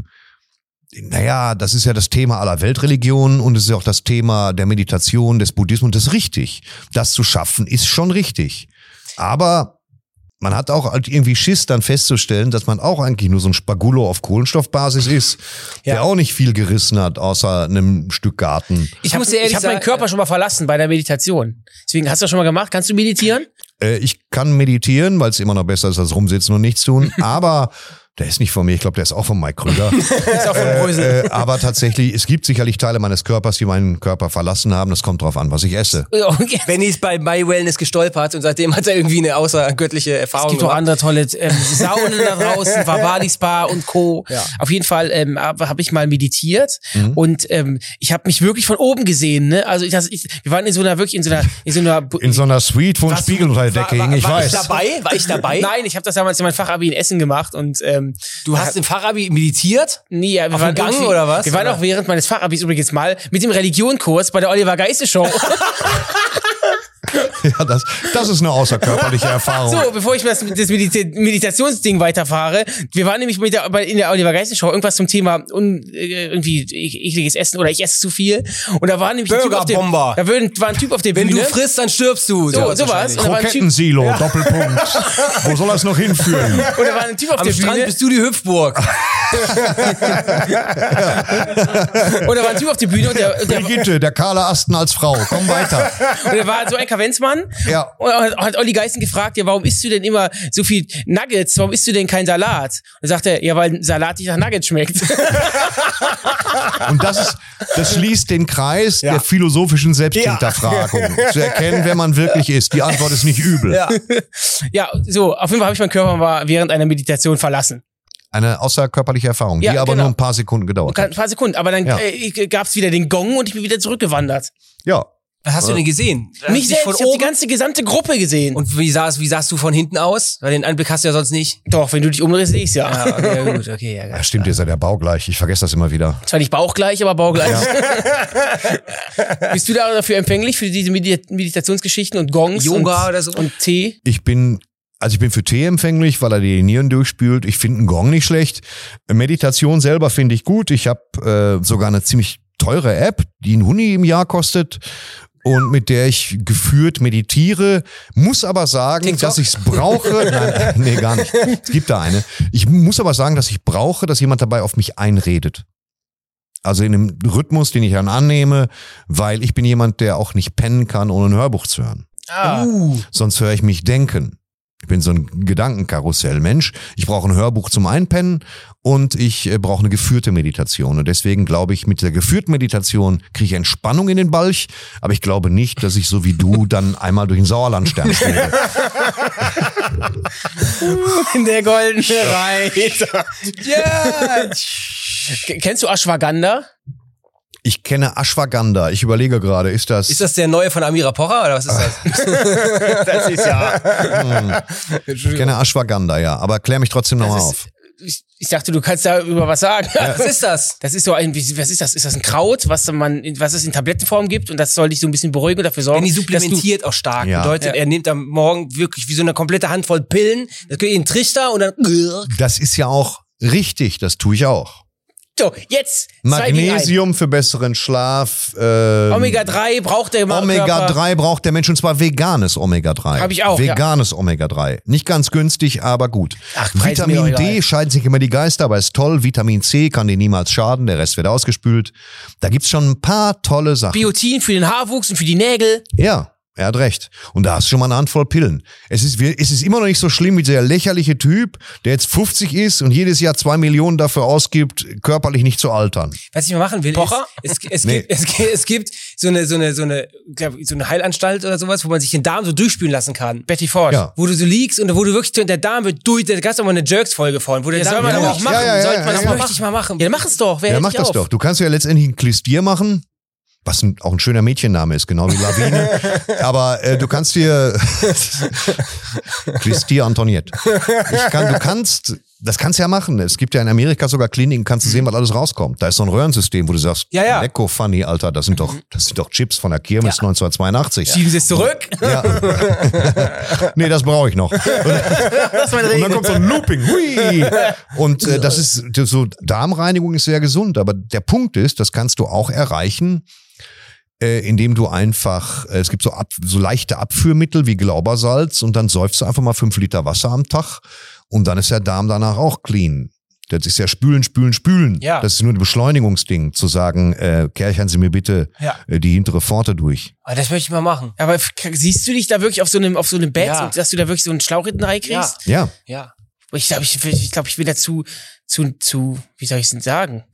Naja, das ist ja das Thema aller Weltreligionen und es ist auch das Thema der Meditation, des Buddhismus und das ist richtig. Das zu schaffen ist schon richtig. Aber man hat auch halt irgendwie Schiss dann festzustellen, dass man auch eigentlich nur so ein Spagulo auf Kohlenstoffbasis ist, ja. der auch nicht viel gerissen hat, außer einem Stück Garten. Ich, ich muss dir ehrlich sagen, ich habe meinen Körper schon mal verlassen bei der Meditation. Deswegen, hast du das schon mal gemacht? Kannst du meditieren? Äh, ich kann meditieren, weil es immer noch besser ist als rumsitzen und nichts tun, aber... Der ist nicht von mir, ich glaube, der ist auch von Mike Krüger. Ist auch von Brösel. Äh, äh, aber tatsächlich, es gibt sicherlich Teile meines Körpers, die meinen Körper verlassen haben. Das kommt drauf an, was ich esse. Okay. Benny ist bei My Wellness gestolpert und seitdem hat er irgendwie eine außergöttliche Erfahrung. Es gibt auch andere tolle ähm, Saunen da draußen, Vavali Spa und Co. Ja. Auf jeden Fall ähm, habe hab ich mal meditiert Mhm. und ähm, ich habe mich wirklich von oben gesehen. Ne? Also ich, das, ich, wir waren in so einer wirklich in so einer in so einer in so einer Suite, wo ein Was- Spiegel unter der Decke war, hing. Ich war weiß. ich dabei? War ich dabei? Nein, ich habe das damals in meinem Fachabi in Essen gemacht und ähm, Du hast im Fachabi meditiert? Nee, ja, wir Auf waren dem Gang irgendwie- oder was? Wir waren Oder? auch während meines Fachabis übrigens mal mit dem Religionkurs bei der Oliver Geisse Show. Ja, das, das ist eine außerkörperliche Erfahrung. So, bevor ich das, das Medita- Meditationsding weiterfahre, wir waren nämlich mit der, bei- in der Oliver Geißen Show irgendwas zum Thema un, äh, irgendwie e- ekliges Essen oder ich esse zu viel. Und da war nämlich ein Typ auf der, Burgerbomber. da würden- war ein Typ auf der Wenn Bühne. du frisst, dann stirbst du. So, Ja, sowas. wahrscheinlich. Und da war ein Typ, Krokettensilo, Doppelpunkt. Wo soll das noch hinführen? und da war ein Typ auf Am der Strand Bühne. bist du die Hüpfburg. Und da war ein Typ auf der Bühne und der, und der, Brigitte, der kahle Asten als Frau. Komm weiter. und der war so ein Kavenzmann. Ja. Und hat- hat Olli Geißen gefragt, ja, warum isst du denn immer so viel Nuggets? Warum isst du denn keinen Salat? Und sagt er, ja, weil Salat nicht nach Nuggets schmeckt. Und das ist, das schließt den Kreis der philosophischen Selbsthinterfragung. Zu erkennen, wer man wirklich ist. Die Antwort ist nicht übel. Ja. Ja, so, auf jeden Fall habe ich meinen Körper mal während einer Meditation verlassen. Eine außerkörperliche Erfahrung, Ja, die aber genau. nur ein paar Sekunden gedauert Ein hat. paar Sekunden, aber dann Ja. äh, gab's wieder den Gong und ich bin wieder zurückgewandert. Ja. Was hast du denn gesehen? Nicht Dich selbst, von ich habe die oben? ganze gesamte Gruppe gesehen. Und wie sahst, wie sahst du von hinten aus? Weil den Anblick hast du ja sonst nicht. Doch, wenn du dich umdrehst, sehe ich's ja. Ja, okay, ja, gut, okay, ja, Ja, stimmt, ihr seid ja baugleich. Ich vergesse das immer wieder. Zwar nicht baugleich, aber baugleich. Bist du da dafür empfänglich, für diese Medi- Meditationsgeschichten und Gongs Yoga und, oder so? und Tee? Ich bin, also ich bin für Tee empfänglich, weil er die Nieren durchspült. Ich finde einen Gong nicht schlecht. Meditation selber finde ich gut. Ich habe äh, sogar eine ziemlich teure App, die ein Huni im Jahr kostet und mit der ich geführt meditiere, muss aber sagen, TikTok? dass ich es brauche. Nein, nee, gar nicht. Es gibt da eine. Ich muss aber sagen, dass ich brauche, dass jemand dabei auf mich einredet. Also in einem Rhythmus, den ich dann annehme, weil ich bin jemand, der auch nicht pennen kann, ohne ein Hörbuch zu hören. Ah. Sonst höre ich mich denken. Ich bin so ein Gedankenkarussell-Mensch. Ich brauche ein Hörbuch zum Einpennen und ich äh, brauche eine geführte Meditation. Und deswegen glaube ich, mit der geführten Meditation kriege ich Entspannung in den Balch. Aber ich glaube nicht, dass ich so wie du dann einmal durch den Sauerlandstern stehe. In der goldene Reiter. Ja. K- Kennst du Ashwagandha? Ich kenne Ashwagandha. Ich überlege gerade, ist das... Ist das der neue von Amira Pocher oder was ist das? Das ist ja. ich kenne Ashwagandha, ja. Aber klär mich trotzdem nochmal Das auf. ist, ich, ich dachte, du kannst darüber was sagen. Was ist das? Das ist so ein, wie- was ist das? Ist das ein Kraut, was man, in- was es in Tablettenform gibt und das soll dich so ein bisschen beruhigen und dafür sorgen, Wenn die dass du, supplementiert auch stark. Ja. Bedeutet, Ja. er nimmt am Morgen wirklich wie so eine komplette Handvoll Pillen, das geht in den Trichter und dann... Das ist ja auch richtig. Das tue ich auch. so, jetzt zwei gegen Magnesium für besseren Schlaf. ein. Ähm, Omega drei braucht der Körper. Omega drei braucht der Mensch und zwar veganes Omega drei. Hab ich auch, ja. Veganes Omega drei. Nicht ganz günstig, aber gut. Ach, Preis mir Vitamin doch D egal. scheiden sich immer die Geister, aber ist toll. Vitamin C kann dir niemals schaden, der Rest wird ausgespült. Da gibt's schon ein paar tolle Sachen. Biotin für den Haarwuchs und für die Nägel. Ja, er hat recht. Und da hast du schon mal eine Handvoll Pillen. Es ist, wir- es ist immer noch nicht so schlimm wie dieser lächerliche Typ, der jetzt fünfzig ist und jedes Jahr zwei Millionen dafür ausgibt, körperlich nicht zu altern. Was ich mal machen will, Pocher? ist, es, es, Nee. gibt, es, gibt- es gibt so eine, so eine, so eine, glaub, so eine Heilanstalt oder sowas, wo man sich den Darm so durchspülen lassen kann. Betty Ford. Ja. Wo du so liegst und wo du wirklich, der Darm wird durch, da gab's auch mal eine Jerks-Folge von, wo der Ja, Darm soll man ja, aber auch auch machen. machen. Ja, ja, Sollte ja, man ja, das ja. mal Möchte ich mal machen. Ja, dann mach es doch. Wer Ja, hält mach dich das auf? doch. Du kannst ja letztendlich ein Klistier machen, was ein, auch ein schöner Mädchenname ist, genau wie Lawine. Aber äh, du kannst dir Klistier Antoniette. Ich kann, du kannst, das kannst du ja machen. Es gibt ja in Amerika sogar Kliniken, kannst du sehen, was alles rauskommt. Da ist so ein Röhrensystem, wo du sagst, Ja, ja. Lecko funny, Alter, das sind doch, das sind doch Chips von der Kirmes Ja. neunzehnhundertzweiundachtzig. Schieben Sie es zurück. Ja. Nee, das brauche ich noch. Und, und dann kommt so ein Looping. Hui. Und äh, das ist so, Darmreinigung ist sehr gesund, aber der Punkt ist, das kannst du auch erreichen, äh, indem du einfach, äh, es gibt so, ab, so leichte Abführmittel wie Glaubersalz und dann säufst du einfach mal fünf Liter Wasser am Tag und dann ist der Darm danach auch clean. Das ist ja spülen, spülen, spülen. Ja. Das ist nur ein Beschleunigungsding, zu sagen, äh, kärchern Sie mir bitte Ja. äh, die hintere Pforte durch. Aber das möchte ich mal machen. Aber f- siehst du dich da wirklich auf so einem, auf so einem Bett Ja. und dass du da wirklich so einen Schlauch hinten reinkriegst? Ja. Ja. Ich glaube, ich, ich, glaub, ich bin dazu, zu, zu, wie soll ich es denn sagen?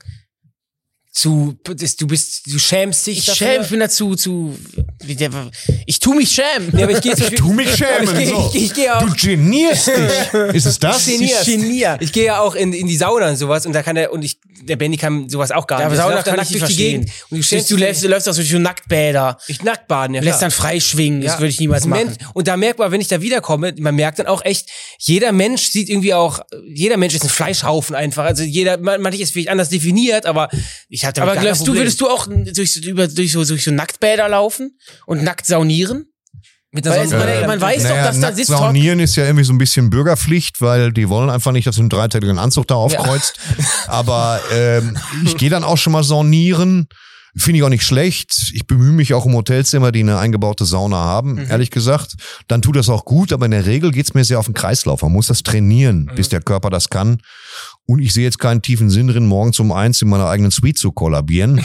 Zu, das- du bist, du schämst dich Ich dafür. schäme, ich bin dazu, zu, wie der, ich tu mich schämen. Nee, aber ich gehe zum Beispiel- Tu mich schämen. Ich, so. ich, ich gehe auch. Du genierst dich. Ist es das? genierst. genier. Ich gehe ja auch in, in die Sauna und sowas und da kann der, und ich, der Benny kann sowas auch gar Ja, aber nicht. Der Sauna läuft dann kann ich nackt nicht durch die verstehen. Gegend. Und du Du, schämst du, läufst, du läufst auch so durch so Nacktbäder. Ich nacktbaden, ja. Du lässt klar. dann freischwingen. Das Ja. würde ich niemals machen. Mensch, und da merkt man, wenn ich da wiederkomme, man merkt dann auch echt, jeder Mensch sieht irgendwie auch, jeder Mensch ist ein Fleischhaufen einfach. Also jeder, man- manches ist vielleicht anders definiert, aber ich hatte Aber glaubst du, würdest du auch durch, so- über, durch, so, durch so Nacktbäder laufen und nackt saunieren? Mit der Weil es, Sonne. man, man weiß Naja, doch, dass da nackt sitzt Talk. saunieren ist ja irgendwie so ein bisschen Bürgerpflicht, weil die wollen einfach nicht, dass du einen dreiteiligen Anzug da aufkreuzt. Aber ähm, ich gehe dann auch schon mal saunieren. Finde ich auch nicht schlecht. Ich bemühe mich auch um Hotelzimmer, die eine eingebaute Sauna haben, mhm. ehrlich gesagt. Dann tut das auch gut, aber in der Regel geht's mir sehr auf den Kreislauf. Man muss das trainieren, mhm. bis der Körper das kann. Und ich sehe jetzt keinen tiefen Sinn drin, morgens um eins in meiner eigenen Suite zu kollabieren.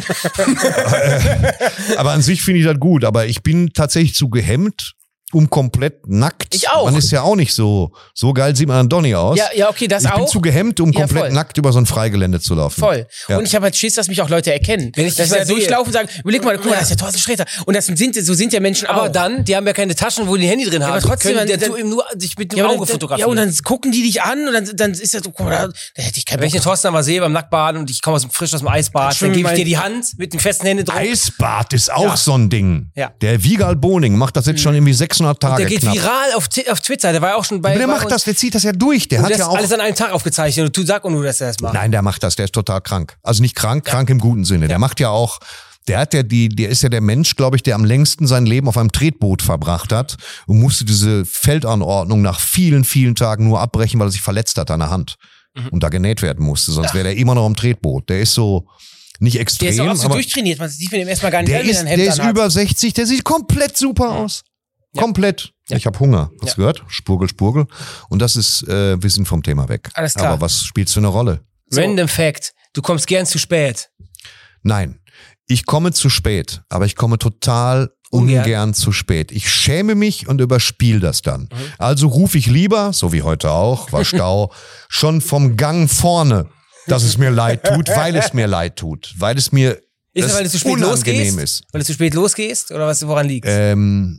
Aber an sich finde ich das gut. Aber ich bin tatsächlich zu gehemmt, um komplett nackt. Ich auch. Man ist ja auch nicht so, so geil sieht man an Donny aus. Ja, ja, okay, das ich auch. Ich bin zu gehemmt, um Ja, komplett voll. nackt über so ein Freigelände zu laufen. Voll. Ja. Und ich habe halt Schiss, dass mich auch Leute erkennen. Wenn ich dass dich sie mal da durchlaufen und sehe. sagen, überleg mal, guck mal, das ist ja Thorsten Sträter. Und das sind, so sind ja Menschen Aber auch. dann, die haben ja keine Taschen, wo die Handy drin haben. aber trotzdem, können dann- die dann- dann, nur sich mit dem ja, aber Auge dann, fotografieren. ja, und dann gucken die dich an und dann, dann ist das so, guck mal, da, da hätte ich keinen Wenn ich Bock den Thorsten dann mal sehe beim Nacktbaden und ich komme aus dem, frisch aus dem Eisbad, Schwimmen dann gebe ich mein- dir die Hand mit den festen Händen drauf. Eisbad ist auch Ja. so ein Ding. Ja. Der Wiegald Boning macht das jetzt schon irgendwie sechshundert Tage Der geht knapp. viral auf, Ti- auf Twitter. Der war ja auch schon bei. Aber der bei macht uns. das, der zieht das ja durch. Der Und hat das ja auch. alles an einem Tag aufgezeichnet. Und du sag nur, dass er das macht. Nein, der macht das, der ist total krank. Also nicht krank, krank im guten Sinne. Der macht ja auch, der hat ja die, der ist ja der Mensch, glaube ich, der am längsten sein Leben auf einem Tretboot verbracht hat und musste diese Feldanordnung nach vielen, vielen Tagen nur abbrechen, weil er sich verletzt hat an der Hand und da genäht werden musste. Sonst wäre der immer noch am Tretboot. Der ist so nicht Der extrem, ist doch auch so aber durchtrainiert. Man sieht von dem erstmal gar nicht, der wenn er ist, ein Hemd der ist anhat. über sechzig, der sieht komplett super aus. Komplett. Ja. Ich habe Hunger. Hast Ja. du gehört? Spurgel, Spurgel. Und das ist, äh, wir sind vom Thema weg. Alles klar. Aber was spielst für eine Rolle? Random Fact. Du kommst gern zu spät. Nein, ich komme zu spät, aber ich komme total ungern, Ungern. zu spät. Ich schäme mich und überspiele das dann. Also rufe ich lieber, so wie heute auch, war Stau, schon vom Gang vorne, dass es mir leid tut, weil es mir leid tut, weil es mir Ist das, weil du zu spät unangenehm losgehst? ist. Weil du zu spät losgehst? Oder was, woran liegt? Ähm,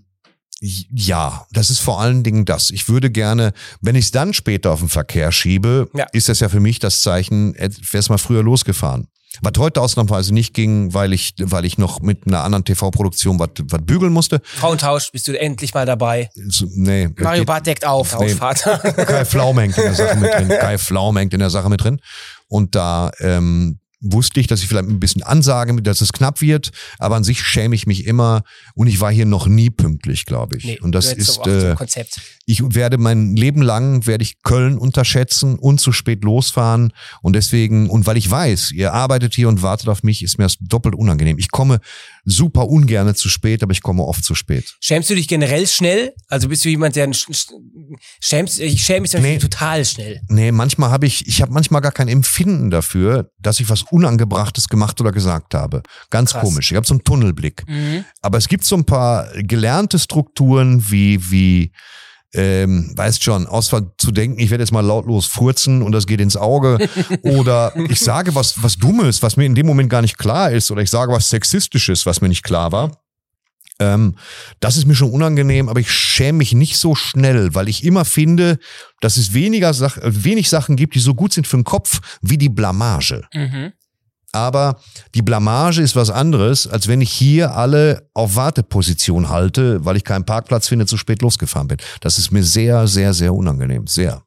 ja, das ist vor allen Dingen das. Ich würde gerne, wenn ich es dann später auf den Verkehr schiebe, Ja. ist das ja für mich das Zeichen, wär's mal früher losgefahren. Was heute ausnahmsweise nicht ging, weil ich, weil ich noch mit einer anderen T V-Produktion was, was bügeln musste. Frauentausch, bist du endlich mal dabei. So, nee, Mario geht- Barth deckt auf. Nee. Vater. Kai Pflaume hängt in der Sache mit drin. Kai Pflaume hängt in der Sache mit drin. Und da ähm, wusste ich, dass ich vielleicht ein bisschen ansage, dass es knapp wird, aber an sich schäme ich mich immer und ich war hier noch nie pünktlich, glaube ich. Nee, und das du hättest ist, aber auch so ein äh, Konzept. ich werde mein Leben lang, werde ich Köln unterschätzen und zu spät losfahren und deswegen, und weil ich weiß, ihr arbeitet hier und wartet auf mich, ist mir das doppelt unangenehm. Ich komme super ungerne zu spät, aber ich komme oft zu spät. Schämst du dich generell schnell? Also bist du jemand, der sch- sch- schämst? Ich schäme mich zum Beispiel Nee. total schnell. Nee, manchmal habe ich, ich habe manchmal gar kein Empfinden dafür, dass ich was Unangebrachtes gemacht oder gesagt habe. Ganz Krass. komisch. Ich habe so einen Tunnelblick. Mhm. Aber es gibt so ein paar gelernte Strukturen wie, wie, ähm, weißt schon, ausfall zu denken, ich werde jetzt mal lautlos furzen und das geht ins Auge. Oder ich sage was, was Dummes, was mir in dem Moment gar nicht klar ist. Oder ich sage was Sexistisches, was mir nicht klar war. Ähm, das ist mir schon unangenehm, aber ich schäme mich nicht so schnell, weil ich immer finde, dass es weniger Sach äh, wenig Sachen gibt, die so gut sind für den Kopf wie die Blamage. Mhm. Aber die Blamage ist was anderes, als wenn ich hier alle auf Warteposition halte, weil ich keinen Parkplatz finde, zu spät losgefahren bin. Das ist mir sehr, sehr, sehr unangenehm. Sehr.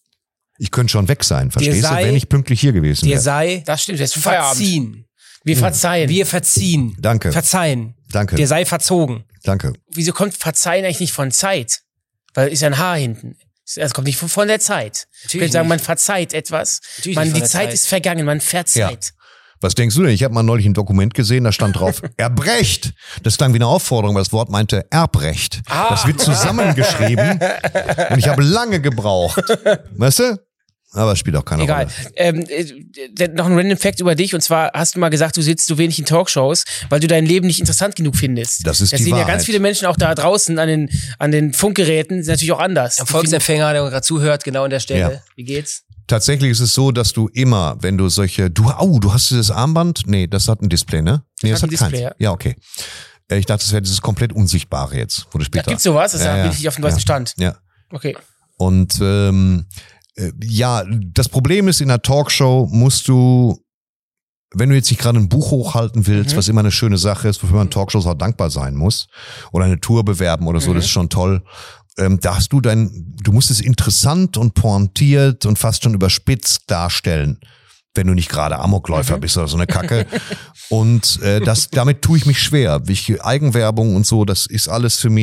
Ich könnte schon weg sein, verstehst du, sei- wenn ich pünktlich hier gewesen Dir wäre. sei Das stimmt, jetzt ist Feierabend. verziehen. Wir verzeihen. Wir verziehen. Danke. Verzeihen. Danke, Dir sei verzogen. danke. Wieso kommt Verzeihen eigentlich nicht von Zeit? Weil ist ja ein Haar hinten. Es kommt nicht von, von der Zeit. Ich könnte sagen, nicht. man verzeiht etwas. Natürlich Man, nicht von die der Zeit Zeit. ist vergangen, man verzeiht. Was denkst du denn? Ich habe mal neulich ein Dokument gesehen, da stand drauf, Erbrecht. Das klang wie eine Aufforderung, weil das Wort meinte Erbrecht. Das wird zusammengeschrieben und ich habe lange gebraucht. Weißt du? Aber es spielt auch keine Egal. Rolle. Ähm, äh, noch ein random Fact über dich. Und zwar hast du mal gesagt, du sitzt so wenig in Talkshows, weil du dein Leben nicht interessant genug findest. Das ist das die sehen ja Wahrheit. ganz viele Menschen auch da draußen an den, an den Funkgeräten, ist natürlich auch anders. Am Volksempfänger, der gerade zuhört, genau an der Stelle. Ja. Wie geht's? Tatsächlich ist es so, dass du immer, wenn du solche, du, au, du hast dieses Armband? Nee, das hat ein Display, ne? Nee, das hat hat, ein keins. Display, ja. Ja, okay. Äh, Ich dachte, das wäre dieses komplett Unsichtbare jetzt, wo du Ja, später. gibt's sowas? Das Ja, ja, ja. bin ich nicht auf dem neuesten Ja. Stand. Ja. Okay. Und ähm, äh, ja, das Problem ist, in einer Talkshow musst du, wenn du jetzt nicht gerade ein Buch hochhalten willst, Mhm. was immer eine schöne Sache ist, wofür man Talkshows auch dankbar sein muss, oder eine Tour bewerben oder so, Mhm. das ist schon toll. Ähm, da hast du dein, du musst es interessant und pointiert und fast schon überspitzt darstellen, wenn du nicht gerade Amokläufer Mhm. bist oder so eine Kacke. Und äh, das, damit tue ich mich schwer. Ich, Eigenwerbung und so, das ist alles für mich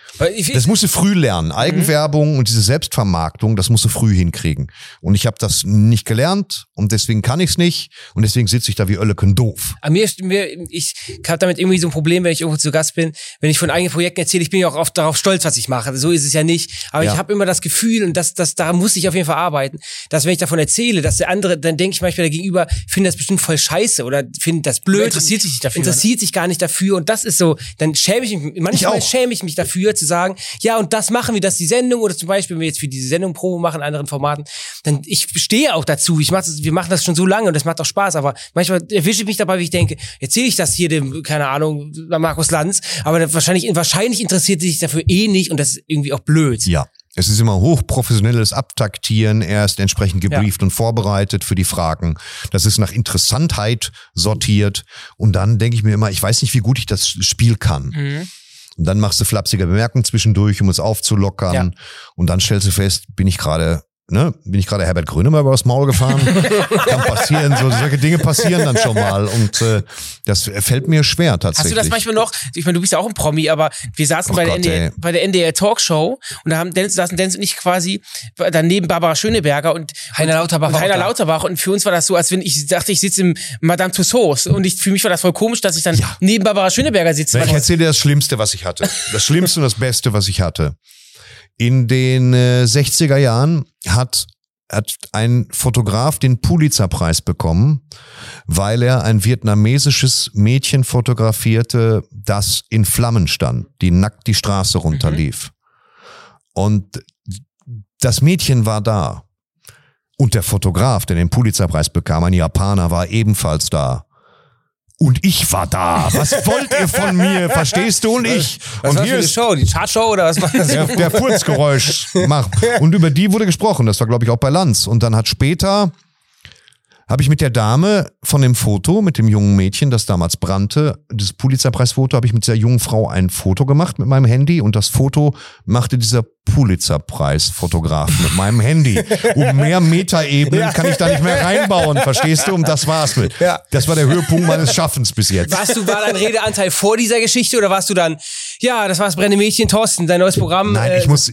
Das musst du früh lernen. Eigenwerbung mhm. und diese Selbstvermarktung, das musst du früh hinkriegen. Und ich habe das nicht gelernt und deswegen kann ich es nicht und deswegen sitze ich da wie Oelleken doof. Aber mir, mir, ich habe damit irgendwie so ein Problem, wenn ich irgendwo zu Gast bin, wenn ich von eigenen Projekten erzähle, ich bin ja auch oft darauf stolz, was ich mache. So ist es ja nicht. Aber ja. ich habe immer das Gefühl, und das, das, da muss ich auf jeden Fall arbeiten, dass wenn ich davon erzähle, dass der andere, dann denke ich manchmal der Gegenüber, findet das bestimmt voll scheiße oder findet das blöd. Aber interessiert sich nicht dafür. Interessiert sich gar nicht dafür und das ist so, dann schäme ich mich, manchmal ich schäme ich mich dafür zu sagen, ja, und das machen wir, das ist die Sendung oder zum Beispiel, wenn wir jetzt für diese Sendung Promo machen, in anderen Formaten, dann ich stehe auch dazu, ich mach das, wir machen das schon so lange und das macht auch Spaß, aber manchmal erwische ich mich dabei, wie ich denke, erzähle ich das hier dem, keine Ahnung, Markus Lanz, aber das wahrscheinlich, wahrscheinlich interessiert sich dafür eh nicht und das ist irgendwie auch blöd. Ja. Es ist immer hochprofessionelles Abtaktieren, er ist entsprechend gebrieft ja. und vorbereitet für die Fragen. Das ist nach Interessantheit sortiert und dann denke ich mir immer, ich weiß nicht, wie gut ich das Spiel kann. Mhm. Und dann machst du flapsige Bemerkungen zwischendurch, um es aufzulockern. Ja. Und dann stellst du fest, bin ich gerade, ne, bin ich gerade Herbert Grönemeyer übers Maul gefahren? Kann passieren, so solche Dinge passieren dann schon mal. Und äh, das fällt mir schwer tatsächlich. Hast du das manchmal noch? Ich meine, du bist ja auch ein Promi, aber wir saßen oh bei, Gott, der N D R, bei der N D R Talkshow und da haben Dennis, saßen Dennis und ich quasi daneben Barbara Schöneberger und Heiner Lauterbach. Und Heiner Lauterbach. Und für uns war das so, als wenn ich dachte, ich sitze im Madame Tussauds. Und ich, für mich war das voll komisch, dass ich dann ja. neben Barbara Schöneberger sitze. Ich erzähle dir das Schlimmste, was ich hatte. Das Schlimmste und das Beste, was ich hatte. In den äh, sechziger Jahren hat hat ein Fotograf den Pulitzer-Preis bekommen, weil er ein vietnamesisches Mädchen fotografierte, das in Flammen stand, die nackt die Straße runterlief. Mhm. Und das Mädchen war da. Und der Fotograf, der den Pulitzer-Preis bekam, ein Japaner, war ebenfalls da. Und ich war da. Was wollt ihr von mir? Verstehst du? Und ich. Was und war hier für eine ist Show? Die Chartshow oder was war das? Der, der Furzgeräusch macht. Und über die wurde gesprochen. Das war, glaube ich, auch bei Lanz. Und dann hat später, habe ich mit der Dame von dem Foto, mit dem jungen Mädchen, das damals brannte, das Pulitzer-Preis-Foto, habe ich mit dieser jungen Frau ein Foto gemacht mit meinem Handy. Und das Foto machte dieser Pulitzer-Preis-Fotograf mit meinem Handy. Um mehr Metaebenen ja. kann ich da nicht mehr reinbauen, verstehst du? Und das war's mit. Ja. Das war der Höhepunkt meines Schaffens bis jetzt. Warst du, war dein Redeanteil vor dieser Geschichte oder warst du dann, ja, das war das brennende Mädchen, Thorsten, dein neues Programm. Nein, äh, ich muss...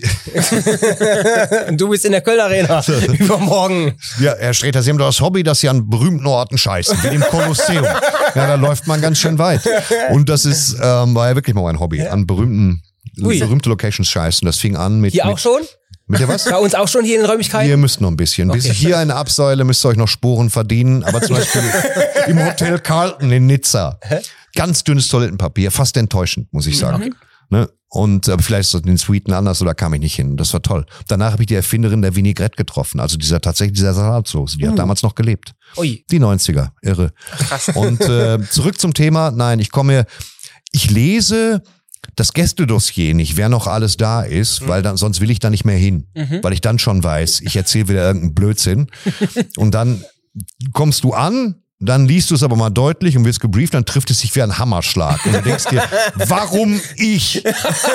Und du bist in der Kölner Arena übermorgen. Ja, Herr Sträter, Sie haben doch das Hobby, dass Sie an berühmten Orten scheißen, wie im Kolosseum. Ja, da läuft man ganz schön weit. Und das ist, ähm, war ja wirklich mal mein Hobby, an berühmten Ui. berühmte Locations scheißen. Das fing an mit... Hier mit, auch schon? Mit der was? Bei uns auch schon hier in den Räumlichkeiten? Ihr müsst noch ein bisschen. Okay. Bis hier eine Absäule müsst ihr euch noch Sporen verdienen. Aber zum Beispiel im Hotel Carlton in Nizza. Ganz dünnes Toilettenpapier. Fast enttäuschend, muss ich sagen. Okay. Ne? Und äh, vielleicht ist das in den Suiten anders oder kam ich nicht hin. Das war toll. Danach habe ich die Erfinderin der Vinaigrette getroffen. Also dieser tatsächlich dieser Salatsauce. Die uh. hat damals noch gelebt. Ui. Die neunziger. Irre. Krass. Und äh, zurück zum Thema. Nein, ich komme... Ich lese... das Gästedossier nicht, wer noch alles da ist, mhm. weil dann, sonst will ich da nicht mehr hin, mhm. weil ich dann schon weiß, ich erzähle wieder irgendeinen Blödsinn und dann kommst du an, dann liest du es aber mal deutlich und wirst gebrieft, dann trifft es sich wie ein Hammerschlag und du denkst dir, warum ich?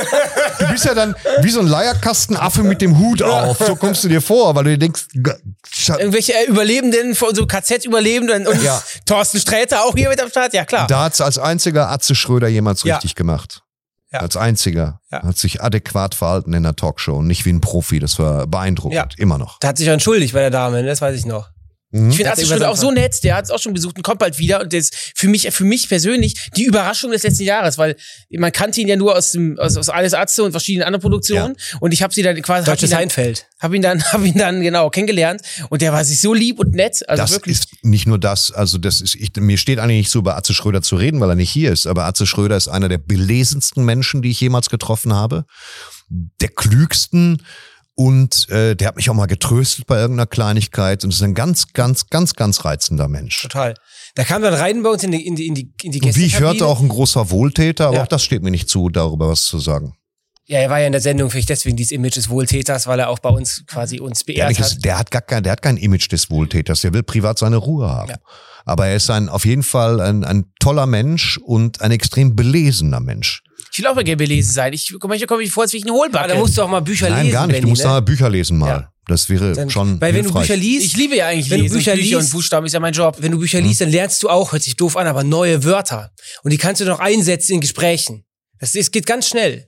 Du bist ja dann wie so ein Leierkastenaffe mit dem Hut auf, so kommst du dir vor, weil du dir denkst, irgendwelche Überlebenden, so K Z-Überlebenden und ja. Thorsten Sträter auch hier mit am Start, ja klar. Da hat's als einziger Atze Schröder jemals ja. richtig gemacht. Ja. Als einziger. Ja. Hat sich adäquat verhalten in der Talkshow und nicht wie ein Profi. Das war beeindruckend. Ja. Immer noch. Da hat sich auch entschuldigt bei der Dame, das weiß ich noch. Mhm. Ich finde Atze Schröder auch so nett, der hat es auch schon besucht und kommt bald wieder und das ist für mich, für mich persönlich die Überraschung des letzten Jahres, weil man kannte ihn ja nur aus dem, aus, aus Alles Atze und verschiedenen anderen Produktionen ja. und ich habe sie dann quasi, Deutsches Seinfeld. Hab ihn dann, hab ihn dann genau kennengelernt und der war sich so lieb und nett, also das wirklich. Ist nicht nur das, also das ist, ich, mir steht eigentlich nicht so über Atze Schröder zu reden, weil er nicht hier ist, aber Atze Schröder ist einer der belesensten Menschen, die ich jemals getroffen habe, der klügsten. Und äh, der hat mich auch mal getröstet bei irgendeiner Kleinigkeit und ist ein ganz, ganz, ganz, ganz reizender Mensch. Total. Da kam dann rein bei uns in die in die in die, in die Gäste. Wie ich hörte, auch ein großer Wohltäter, aber ja. auch das steht mir nicht zu, darüber was zu sagen. Ja, er war ja in der Sendung, vielleicht deswegen dieses Image des Wohltäters, weil er auch bei uns quasi uns beehrt der hat. Ist, der hat gar kein, der hat kein Image des Wohltäters, der will privat seine Ruhe haben. Ja. Aber er ist ein, auf jeden Fall ein, ein toller Mensch und ein extrem belesener Mensch. Ich will auch mal gerne belesen sein. Ich, manchmal komme ich vor, als wäre ich ein Hohlbacke. Aber da musst du auch mal Bücher Nein, lesen. Nein, gar nicht. Benni, du musst ne? mal Bücher lesen mal. Ja. Das wäre dann, schon Weil wenn hilfreich. du Bücher liest... Ich liebe ja eigentlich wenn lesen. Du Bücher und liest und Buchstaben ist ja mein Job. Wenn du Bücher liest, dann lernst du auch, hört sich doof an, aber neue Wörter. Und die kannst du noch einsetzen in Gesprächen. Das ist, geht ganz schnell.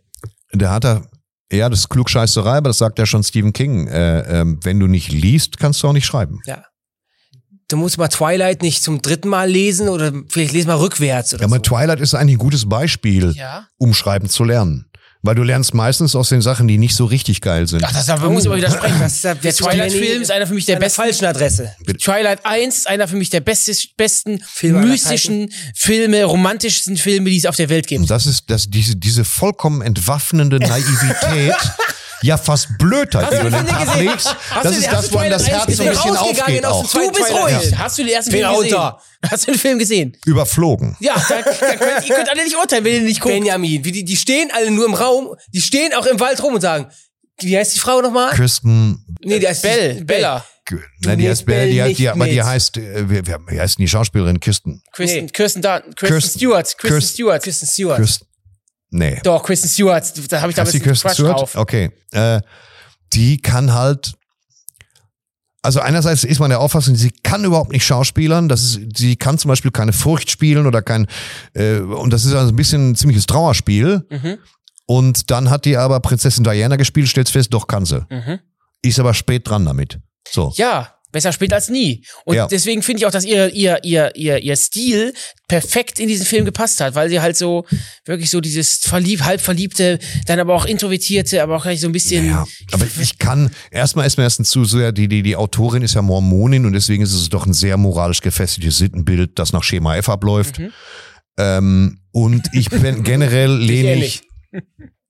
der hat da, ja, das ist Klugscheißerei, aber das sagt ja schon Stephen King. Äh, äh, wenn du nicht liest, kannst du auch nicht schreiben. Ja. Du musst mal Twilight nicht zum dritten Mal lesen oder vielleicht lesen mal rückwärts oder Ja, aber so. Twilight ist eigentlich ein gutes Beispiel, Ja. um schreiben zu lernen. Weil du lernst meistens aus den Sachen, die nicht so richtig geil sind. Ach, das aber muss ich aber widersprechen. Das ist ja- Der Twilight-Film ist einer für mich der An der besten. falschen Adresse. Twilight eins ist einer für mich der beste, besten Filme aller mystischen Filme, romantischsten Filme, die es auf der Welt gibt. Und das ist das, diese, diese vollkommen entwaffnende Naivität, ja fast Blödheit, die du in den Tag legst. Das ist das, wo einem das Herz so ein bisschen aufgeht auch. Du bist ruhig. Hast du den ersten Film Finger gesehen? runter. Hast du den Film gesehen? Überflogen. Ja, da, da könnt, ihr könnt alle nicht urteilen, wenn ihr nicht guckt. Benjamin, wie die, die stehen alle nur im Raum, die stehen auch im Wald rum und sagen, wie heißt die Frau nochmal? Kirsten, Nee, die heißt Bell, Bella. nein, die heißt, Bell die, die, nicht die, aber die mit. heißt, äh, wie, wie, wie heißt denn die Schauspielerin? Kirsten. Kristen, Nee. Kirsten, Dun Kristen, Kirsten- Stewart. Kristen Kirsten- Stewart. Kristen Stewart. Kirsten, nee. Doch, Kristen Stewart. Da habe ich damals Heißt die einen Kirsten Crush Stewart? drauf. Okay. Äh, die kann halt, also einerseits ist man der Auffassung, sie kann überhaupt nicht schauspielern. Das ist, sie kann zum Beispiel keine Furcht spielen oder kein, äh, und das ist also ein bisschen ein ziemliches Trauerspiel. Mhm. Und dann hat die aber Prinzessin Diana gespielt, stellt fest, doch kann sie. Mhm. Ist aber spät dran damit. So. Ja, besser spät als nie. Und Ja. deswegen finde ich auch, dass ihr, ihr, ihr, ihr, ihr Stil perfekt in diesen Film gepasst hat, weil sie halt so, wirklich so dieses verlieb, halb verliebte, dann aber auch introvertierte, aber auch gleich so ein bisschen. Ja, aber ich kann, erstmal ist mir erstens zu sehr, die, die, die Autorin ist ja Mormonin und deswegen ist es doch ein sehr moralisch gefestigtes Sittenbild, das nach Schema F abläuft. Mhm. Ähm, und ich bin generell lehne ähnlich. ich,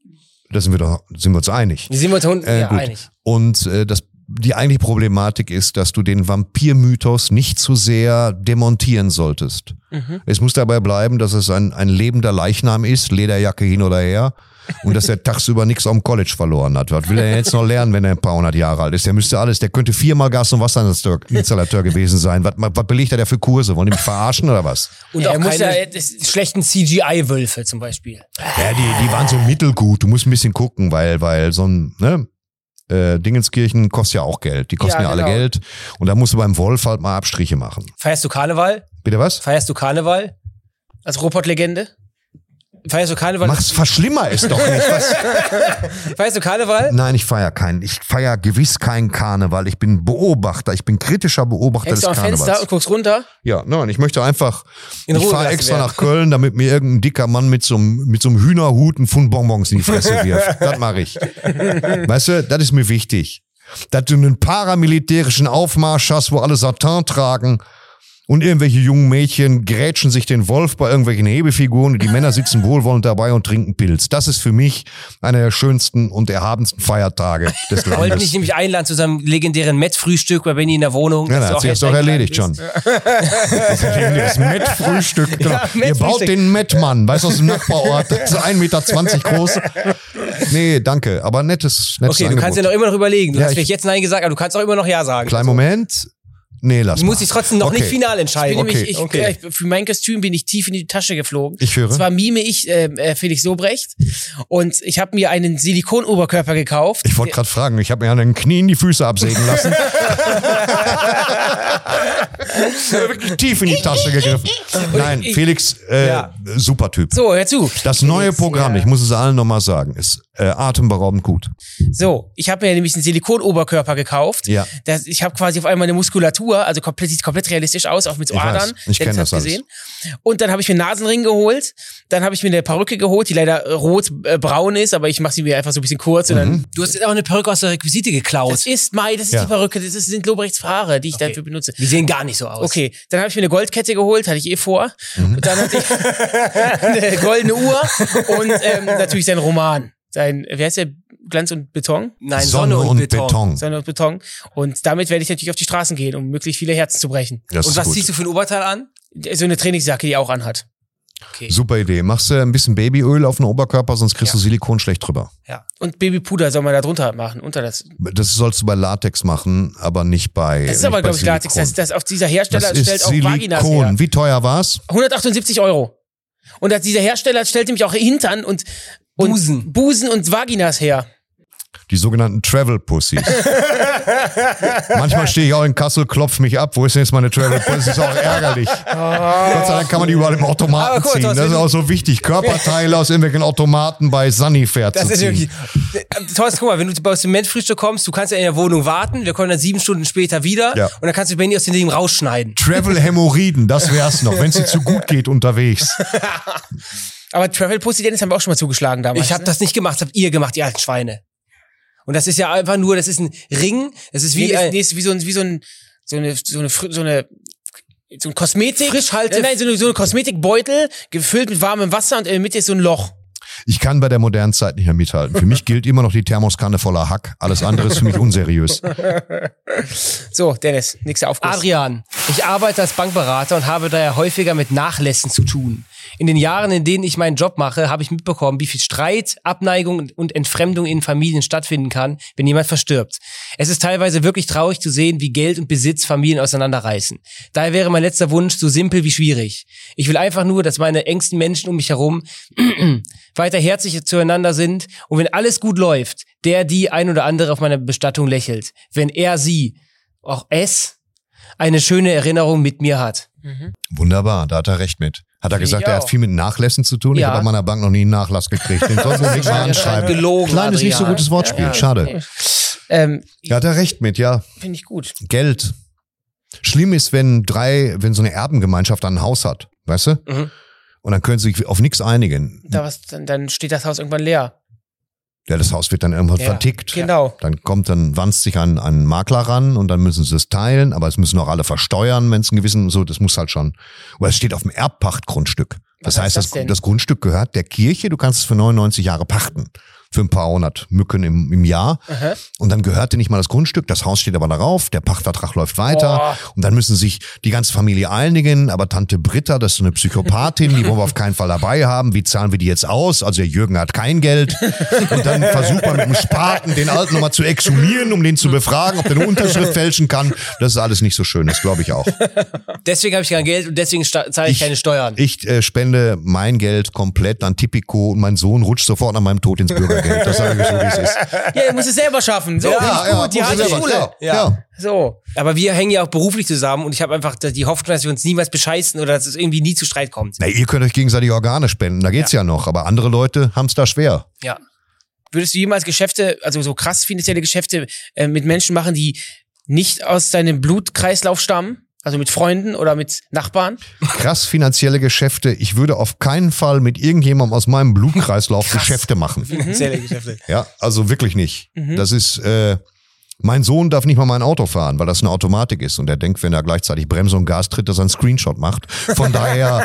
da sind wir doch, sind wir uns einig. Die sind wir uns hund- Äh, ja, gut. einig. Und äh, das, die eigentliche Problematik ist, dass du den Vampirmythos nicht zu sehr demontieren solltest. Mhm. Es muss dabei bleiben, dass es ein, ein lebender Leichnam ist, Lederjacke hin oder her, und dass er tagsüber nichts am College verloren hat. Was will er jetzt noch lernen, wenn er ein paar hundert Jahre alt ist? Der müsste alles, der könnte viermal Gas- und Wasserinstallateur gewesen sein. Was, was belegt er da für Kurse? Wollen die mich verarschen oder was? Und Ja, auch er muss keine ja- das- schlechten C G I-Wölfe zum Beispiel. Ja, die, die waren so mittelgut. Du musst ein bisschen gucken, weil, weil so ein, ne, äh, Dingenskirchen kostet ja auch Geld. Die kosten ja, Ja, alle genau. Geld. Und da musst du beim Wolf halt mal Abstriche machen. Feierst du Karneval? Bitte was? Feierst du Karneval? Als Robot-Legende. Feierst du Karneval? Mach's, verschlimmer es doch nicht. Was? Feierst du Karneval? Nein, ich feier keinen. Ich feier gewiss keinen Karneval. Ich bin Beobachter. Ich bin kritischer Beobachter Hängst des du am Karnevals. Fenster und guckst runter. Ja, nein, ich möchte einfach, In ich Ruhe fahre gelassen extra werden. nach Köln, damit mir irgendein dicker Mann mit so einem, mit so einem Hühnerhut einen Pfund Bonbons in die Fresse wirft. Das mache ich. Weißt du, das ist mir wichtig. Dass du einen paramilitärischen Aufmarsch hast, wo alle Satin tragen und irgendwelche jungen Mädchen grätschen sich den Wolf bei irgendwelchen Hebefiguren und die Männer sitzen wohlwollend dabei und trinken Pilz. Das ist für mich einer der schönsten und erhabensten Feiertage des Wollte mich Landes. nämlich einladen zu seinem legendären Met-Frühstück bei Benny in der Wohnung. Ja, dass da du hat sich das jetzt doch eingeladen erledigt schon. bist. Das Met-Frühstück. Genau. Ja, Ihr Met-Frühstück. baut den Met-Mann, weißt du, aus dem Nachbarort. Das ist ein Meter zwanzig groß. Nee, danke. Aber nettes, nettes Okay, du Angebot. kannst ja noch immer noch überlegen. Du Ja, hast ich- vielleicht jetzt Nein gesagt, aber du kannst auch immer noch Ja sagen. Kleinen Moment. Nee, lass Du mal. musst dich trotzdem noch Okay. nicht final Ich entscheiden. bin Okay. nämlich, ich, Okay. äh, ich, für mein Kostüm bin ich tief in die Tasche geflogen. Ich höre. Und zwar mime ich äh, äh, Felix Sobrecht und ich habe mir einen Silikonoberkörper gekauft. Ich wollte gerade fragen, ich habe mir an den Knien die Füße absägen lassen. Wirklich tief in die Tasche gegriffen. Nein, ich- Felix, äh, Ja. super Typ. So, hör zu. Das neue Felix, Programm, ja. ich muss es allen nochmal sagen, ist äh, atemberaubend gut. So, ich habe mir nämlich einen Silikonoberkörper gekauft. Ja. Das, ich habe quasi auf einmal eine Muskulatur, also komplett, sieht komplett realistisch aus, auch mit so Ich weiß, Adern. ich kenn Dennis das hat's alles. Und dann habe ich mir einen Nasenring geholt. Dann habe ich mir eine Perücke geholt, die leider rot-braun ist, aber ich mache sie mir einfach so ein bisschen kurz. Und Mhm. dann, Du hast jetzt auch eine Perücke aus der Requisite geklaut. das ist Mai, das ist Ja. die Perücke, das ist- sind Lobrechts Haare, die ich dafür benutze. Die sehen gar nicht so aus. Okay, dann habe ich mir eine Goldkette geholt, hatte ich eh vor. Mhm. Und dann hatte ich eine goldene Uhr und ähm, natürlich sein Roman. Sein, wie heißt der? Glanz und Beton? Nein, Sonne, und, Beton. Sonne und Beton. Und damit werde ich natürlich auf die Straßen gehen, um möglichst viele Herzen zu brechen. Das Und ist was gut. ziehst du für ein Oberteil an? So eine Trainingsjacke, die auch anhat. Okay. Super Idee. Machst du ein bisschen Babyöl auf den Oberkörper, sonst kriegst Ja. du Silikon schlecht drüber. Ja. Und Babypuder soll man da drunter machen, unter das. Das sollst du bei Latex machen, aber nicht bei Das ist nicht aber, bei glaube ich, Latex. Das, Silikon. das auf dieser Hersteller Das stellt ist auch Vaginas her. Silikon. Wie teuer war's? hundertachtundsiebzig Euro. Und das, dieser Hersteller stellt nämlich auch Hintern und, und Busen. Busen und Vaginas her. Die sogenannten Travel-Pussys. Manchmal stehe ich auch in Kassel, klopf mich ab. Wo ist denn jetzt meine Travel-Pussy? Das ist auch ärgerlich. Oh. Gott sei Dank kann man die überall im Automaten gut, ziehen. Das ist auch so wichtig. Körperteile aus irgendwelchen Automaten bei Sunnyfair zu Das ist ziehen. wirklich. Thorsten, guck mal, wenn du aus dem Menschfrühstück kommst, du kannst ja in der Wohnung warten. Wir kommen dann sieben Stunden später wieder. Ja. Und dann kannst du Benny aus den Dingen rausschneiden. Travel-Hämorrhoiden, das wär's noch, wenn es dir zu gut geht unterwegs. Aber Travel Pussy, Dennis, haben wir auch schon mal zugeschlagen damals. Ich habe ne? das nicht gemacht, das habt ihr gemacht, ihr alten Schweine. Und das ist ja einfach nur, das ist ein Ring, das ist wie, Nee, das, ein, nee, ist wie so ein, wie so ein, so eine, so eine, Fr- so eine, so ein Kosmetik. Frischhalte- Nein, nein, so eine, so eine Kosmetikbeutel, gefüllt mit warmem Wasser und in der Mitte ist so ein Loch. Ich kann bei der modernen Zeit nicht mehr mithalten. Für mich gilt immer noch die Thermoskanne voller Hack. Alles andere ist für mich unseriös. So, Dennis, nächster Aufguss. Adrian, ich arbeite als Bankberater und habe daher häufiger mit Nachlässen zu tun. In den Jahren, in denen ich meinen Job mache, habe ich mitbekommen, wie viel Streit, Abneigung und Entfremdung in Familien stattfinden kann, wenn jemand verstirbt. Es ist teilweise wirklich traurig zu sehen, wie Geld und Besitz Familien auseinanderreißen. Daher wäre mein letzter Wunsch so simpel wie schwierig. Ich will einfach nur, dass meine engsten Menschen um mich herum weiter herzlich zueinander sind und wenn alles gut läuft, der, die ein oder andere auf meiner Bestattung lächelt. Wenn er, sie, auch es, eine schöne Erinnerung mit mir hat. Wunderbar, da hat er recht mit. Hat er Finde gesagt, ich er auch. hat viel mit Nachlässen zu tun? Ich Ja. habe bei meiner Bank noch nie einen Nachlass gekriegt. Den sollten wir nicht mal anschreiben. Gelogen, Kleines, nicht so Adrian. gutes Wortspiel. Schade. Ähm, Da hat er recht mit, ja. finde ich gut. Geld. Schlimm ist, wenn drei, wenn so eine Erbengemeinschaft ein Haus hat, weißt du? Mhm. Und dann können sie sich auf nichts einigen. Da was, dann, dann steht das Haus irgendwann leer. Ja, das Haus wird dann irgendwann Ja, vertickt. genau. Dann kommt, dann wanzt sich ein, ein Makler ran und dann müssen sie es teilen, aber es müssen auch alle versteuern, wenn es einen gewissen, so, das muss halt schon. Oder es steht auf dem Erbpachtgrundstück. Das Was heißt, heißt das das, denn? das Grundstück gehört der Kirche, du kannst es für neunundneunzig Jahre pachten. Für ein paar hundert Mücken im, im Jahr. Aha. Und dann gehört dir nicht mal das Grundstück, das Haus steht aber darauf, der Pachtvertrag läuft weiter. Boah. Und dann müssen sich die ganze Familie einigen, aber Tante Britta, das ist so eine Psychopathin, die wollen wir auf keinen Fall dabei haben. Wie zahlen wir die jetzt aus? Also der Jürgen hat kein Geld. Und dann versucht man mit dem Spaten den Alten nochmal zu exhumieren, um den zu befragen, ob der eine Unterschrift fälschen kann. Das ist alles nicht so schön, das glaube ich auch. Deswegen habe ich kein Geld und deswegen sta- zahle ich, Ich- keine Steuern. Ich äh, spende mein Geld komplett an Tipico und mein Sohn rutscht sofort nach meinem Tod ins Bürgergeld. Das sage ich so, wie es ist. Ja, ihr müsst es selber schaffen. So, Ja, finde ich ja, gut. Die muss harte ich selber, Schule. ja, ja. So. Aber wir hängen ja auch beruflich zusammen und ich habe einfach die Hoffnung, dass wir uns niemals bescheißen oder dass es irgendwie nie zu Streit kommt. Na, ihr könnt euch gegenseitig Organe spenden, da geht's ja, noch. Aber andere Leute haben's da schwer. Ja. Würdest du jemals Geschäfte, also so krass finanzielle Geschäfte äh, mit Menschen machen, die nicht aus deinem Blutkreislauf stammen? Also mit Freunden oder mit Nachbarn? Krass finanzielle Geschäfte. Ich würde auf keinen Fall mit irgendjemandem aus meinem Blutkreislauf Geschäfte machen. Finanzielle Geschäfte. Ja, also wirklich nicht. Mhm. Das ist, äh, mein Sohn darf nicht mal mein Auto fahren, weil das eine Automatik ist. Und er denkt, wenn er gleichzeitig Bremse und Gas tritt, dass er einen Screenshot macht. Von daher,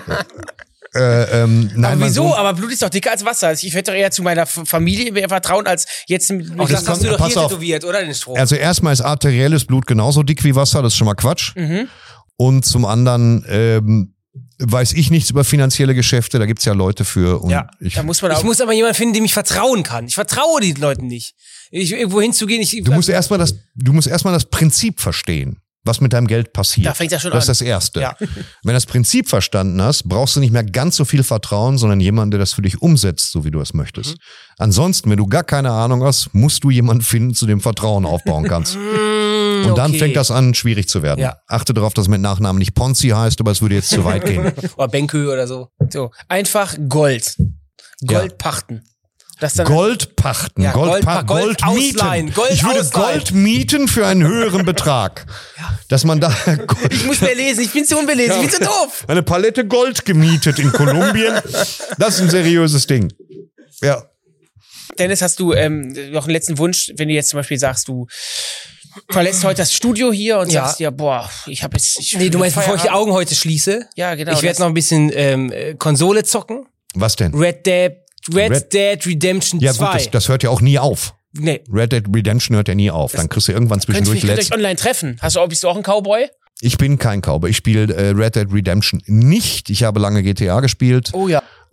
äh, ähm, nein, Aber mein wieso? Sohn, Aber Blut ist doch dicker als Wasser. Also ich werde doch eher zu meiner F- Familie mehr vertrauen, als jetzt mit, mit Auch das kommt- hast du doch pass hier auf. tätowiert, oder? Den Strom. Also erstmal ist arterielles Blut genauso dick wie Wasser, das ist schon mal Quatsch. Mhm. Und zum anderen ähm, weiß ich nichts über finanzielle Geschäfte, da gibt's ja Leute für. Und Ja, ich, Da muss man auch. Ich muss aber jemanden finden, dem ich vertrauen kann. Ich vertraue den Leuten nicht. Ich, irgendwo hinzugehen, ich. du musst erstmal das, du musst erstmal das Prinzip verstehen, was mit deinem Geld passiert. Da fängt's ja schon das ist an. das Erste. Ja. Wenn du das Prinzip verstanden hast, brauchst du nicht mehr ganz so viel Vertrauen, sondern jemanden, der das für dich umsetzt, so wie du es möchtest. Mhm. Ansonsten, wenn du gar keine Ahnung hast, musst du jemanden finden, zu dem Vertrauen aufbauen kannst. Und dann okay. fängt das an, schwierig zu werden. Ja. Achte darauf, dass es mit Nachnamen nicht Ponzi heißt, aber es würde jetzt zu weit gehen. Oder Benkö oder so. So, einfach Gold. Gold Ja. pachten. Das dann Gold pachten, Ja, Gold, Gold pa pa- Gold Gold mieten. ausleihen, Gold ich würde ausleihen. Gold mieten für einen höheren Betrag. Dass man da Ich muss mehr lesen, ich bin zu unbelesen, ich bin zu doof. eine Palette Gold gemietet in Kolumbien. Das ist ein seriöses Ding. Ja. Dennis, hast du ähm, noch einen letzten Wunsch, wenn du jetzt zum Beispiel sagst, du verlässt heute das Studio hier und Ja. sagst dir, boah, ich habe jetzt... Ich Nee, du meinst, bevor ich die Feierabend. Augen heute schließe? Ja, genau. Ich werde das- noch ein bisschen ähm, äh, Konsole zocken. Was denn? Red Dead, Red, Red- Dead Redemption Ja zwei. gut, das, das hört ja auch nie auf. nee. Red Dead Redemption hört ja nie auf. Dann kriegst du irgendwann Könnt ihr zwischendurch könnt letzt. euch online treffen? Hast du auch, bist du auch ein Cowboy? Ich bin kein Cowboy. Ich spiele äh, Red Dead Redemption nicht. Ich habe lange G T A gespielt. Oh ja.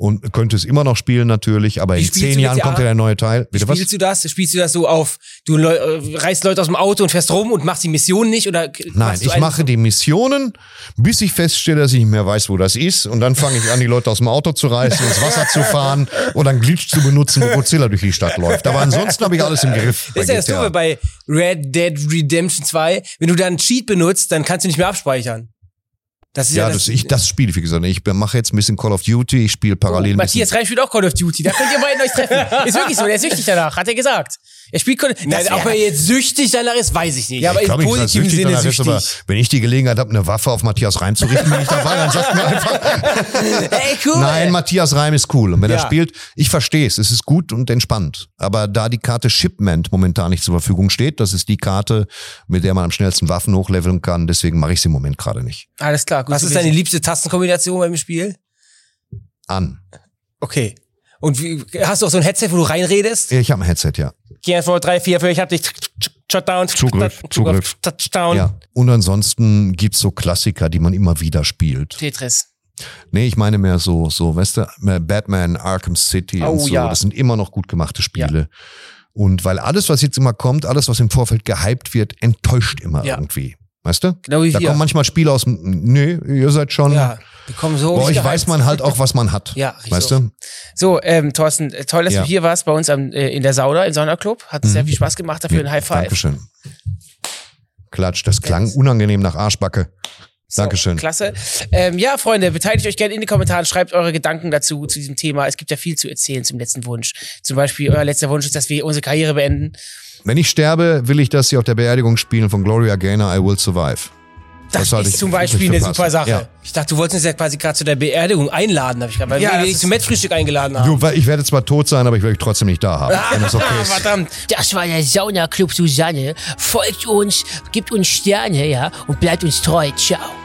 und könnte es immer noch spielen natürlich, aber in zehn Jahren kommt ja der neue Teil. Bitte, Spielst was? du das? Spielst du das so auf, du äh, reißt Leute aus dem Auto und fährst rum und machst die Mission nicht? Oder Nein, ich mache die Missionen, bis ich feststelle, dass ich nicht mehr weiß, wo das ist. Und dann fange ich an, die Leute aus dem Auto zu reißen, ins Wasser zu fahren oder einen Glitch zu benutzen, wo Godzilla durch die Stadt läuft. Aber ansonsten habe ich alles im Griff. Das ist ja das Doofe bei Red Dead Redemption zwei. Wenn du da einen Cheat benutzt, dann kannst du nicht mehr abspeichern. Das ist ja, ja das, das, ich, das spiele ich, wie gesagt. Ich mache jetzt ein bisschen Call of Duty, ich spiele parallel Oh, ein Matthias Reim spielt auch Call of Duty. Da könnt ihr beiden euch treffen. Ist wirklich so, der ist süchtig danach, hat er gesagt. Er spielt Call of Duty. Nein, ob er jetzt süchtig danach ist, weiß ich nicht. Ja, aber Ich im glaube nicht, dass positiven süchtig Sinne danach ist, süchtig. aber wenn ich die Gelegenheit habe, eine Waffe auf Matthias Reim zu richten, bin ich dabei, dann sagt mir einfach, Ey, cool. nein, Matthias Reim ist cool. Und wenn Ja. er spielt, ich verstehe es, es ist gut und entspannt. Aber da die Karte Shipment momentan nicht zur Verfügung steht, das ist die Karte, mit der man am schnellsten Waffen hochleveln kann, deswegen mache ich sie im Moment gerade nicht. Alles klar, gut. Was zu ist wissen. deine liebste Tastenkombination beim Spiel? An. Okay. Und wie, hast du auch so ein Headset, wo du reinredest? Ich habe ein Headset, ja. Geh vor drei, vier, vier, ich hab dich. Shutdown. Zugriff, Zugriff. Touchdown. Ja. Und ansonsten gibt's so Klassiker, die man immer wieder spielt. Tetris. Nee, ich meine mehr so, so, weißt du, Batman, Arkham City Oh, und so. ja. Das sind immer noch gut gemachte Spiele. Und weil alles, was jetzt immer kommt, alles, was im Vorfeld gehypt wird, enttäuscht immer Ja. irgendwie. Weißt du? Genau wie da wir. kommen manchmal Spiele aus dem, nee, ihr seid schon, Ja. Wir kommen so. bei euch gehypt. weiß man halt auch, was man hat. Ja, richtig Weißt so. du? So, ähm, Thorsten, äh, toll, dass Ja. du hier warst bei uns am, äh, in der Sauna, im Saunaclub. Hat sehr viel Spaß gemacht, dafür ein High Five. Dankeschön. Klatsch, das klang unangenehm nach Arschbacke. So, Dankeschön. Klasse. Ähm, ja, Freunde, beteiligt euch gerne in den Kommentaren, schreibt eure Gedanken dazu, zu diesem Thema. Es gibt ja viel zu erzählen zum letzten Wunsch. Zum Beispiel, euer letzter Wunsch ist, dass wir unsere Karriere beenden. Wenn ich sterbe, will ich, dass sie auf der Beerdigung spielen von Gloria Gaynor, I Will Survive. Das, halte ist ich zum wirklich Beispiel für eine passend. super Sache. Ja. Ich dachte, du wolltest uns ja quasi gerade zu der Beerdigung einladen, habe ich gerade, weil Ja, wir das dich ist- zum Mettfrühstück eingeladen haben. Du, weil ich werde zwar tot sein, aber ich will dich trotzdem nicht da haben. Wenn das okay Ah, ist. verdammt. Das war der Saunaclub Susanne. Folgt uns, gebt uns Sterne, ja, und bleibt uns treu. Ciao.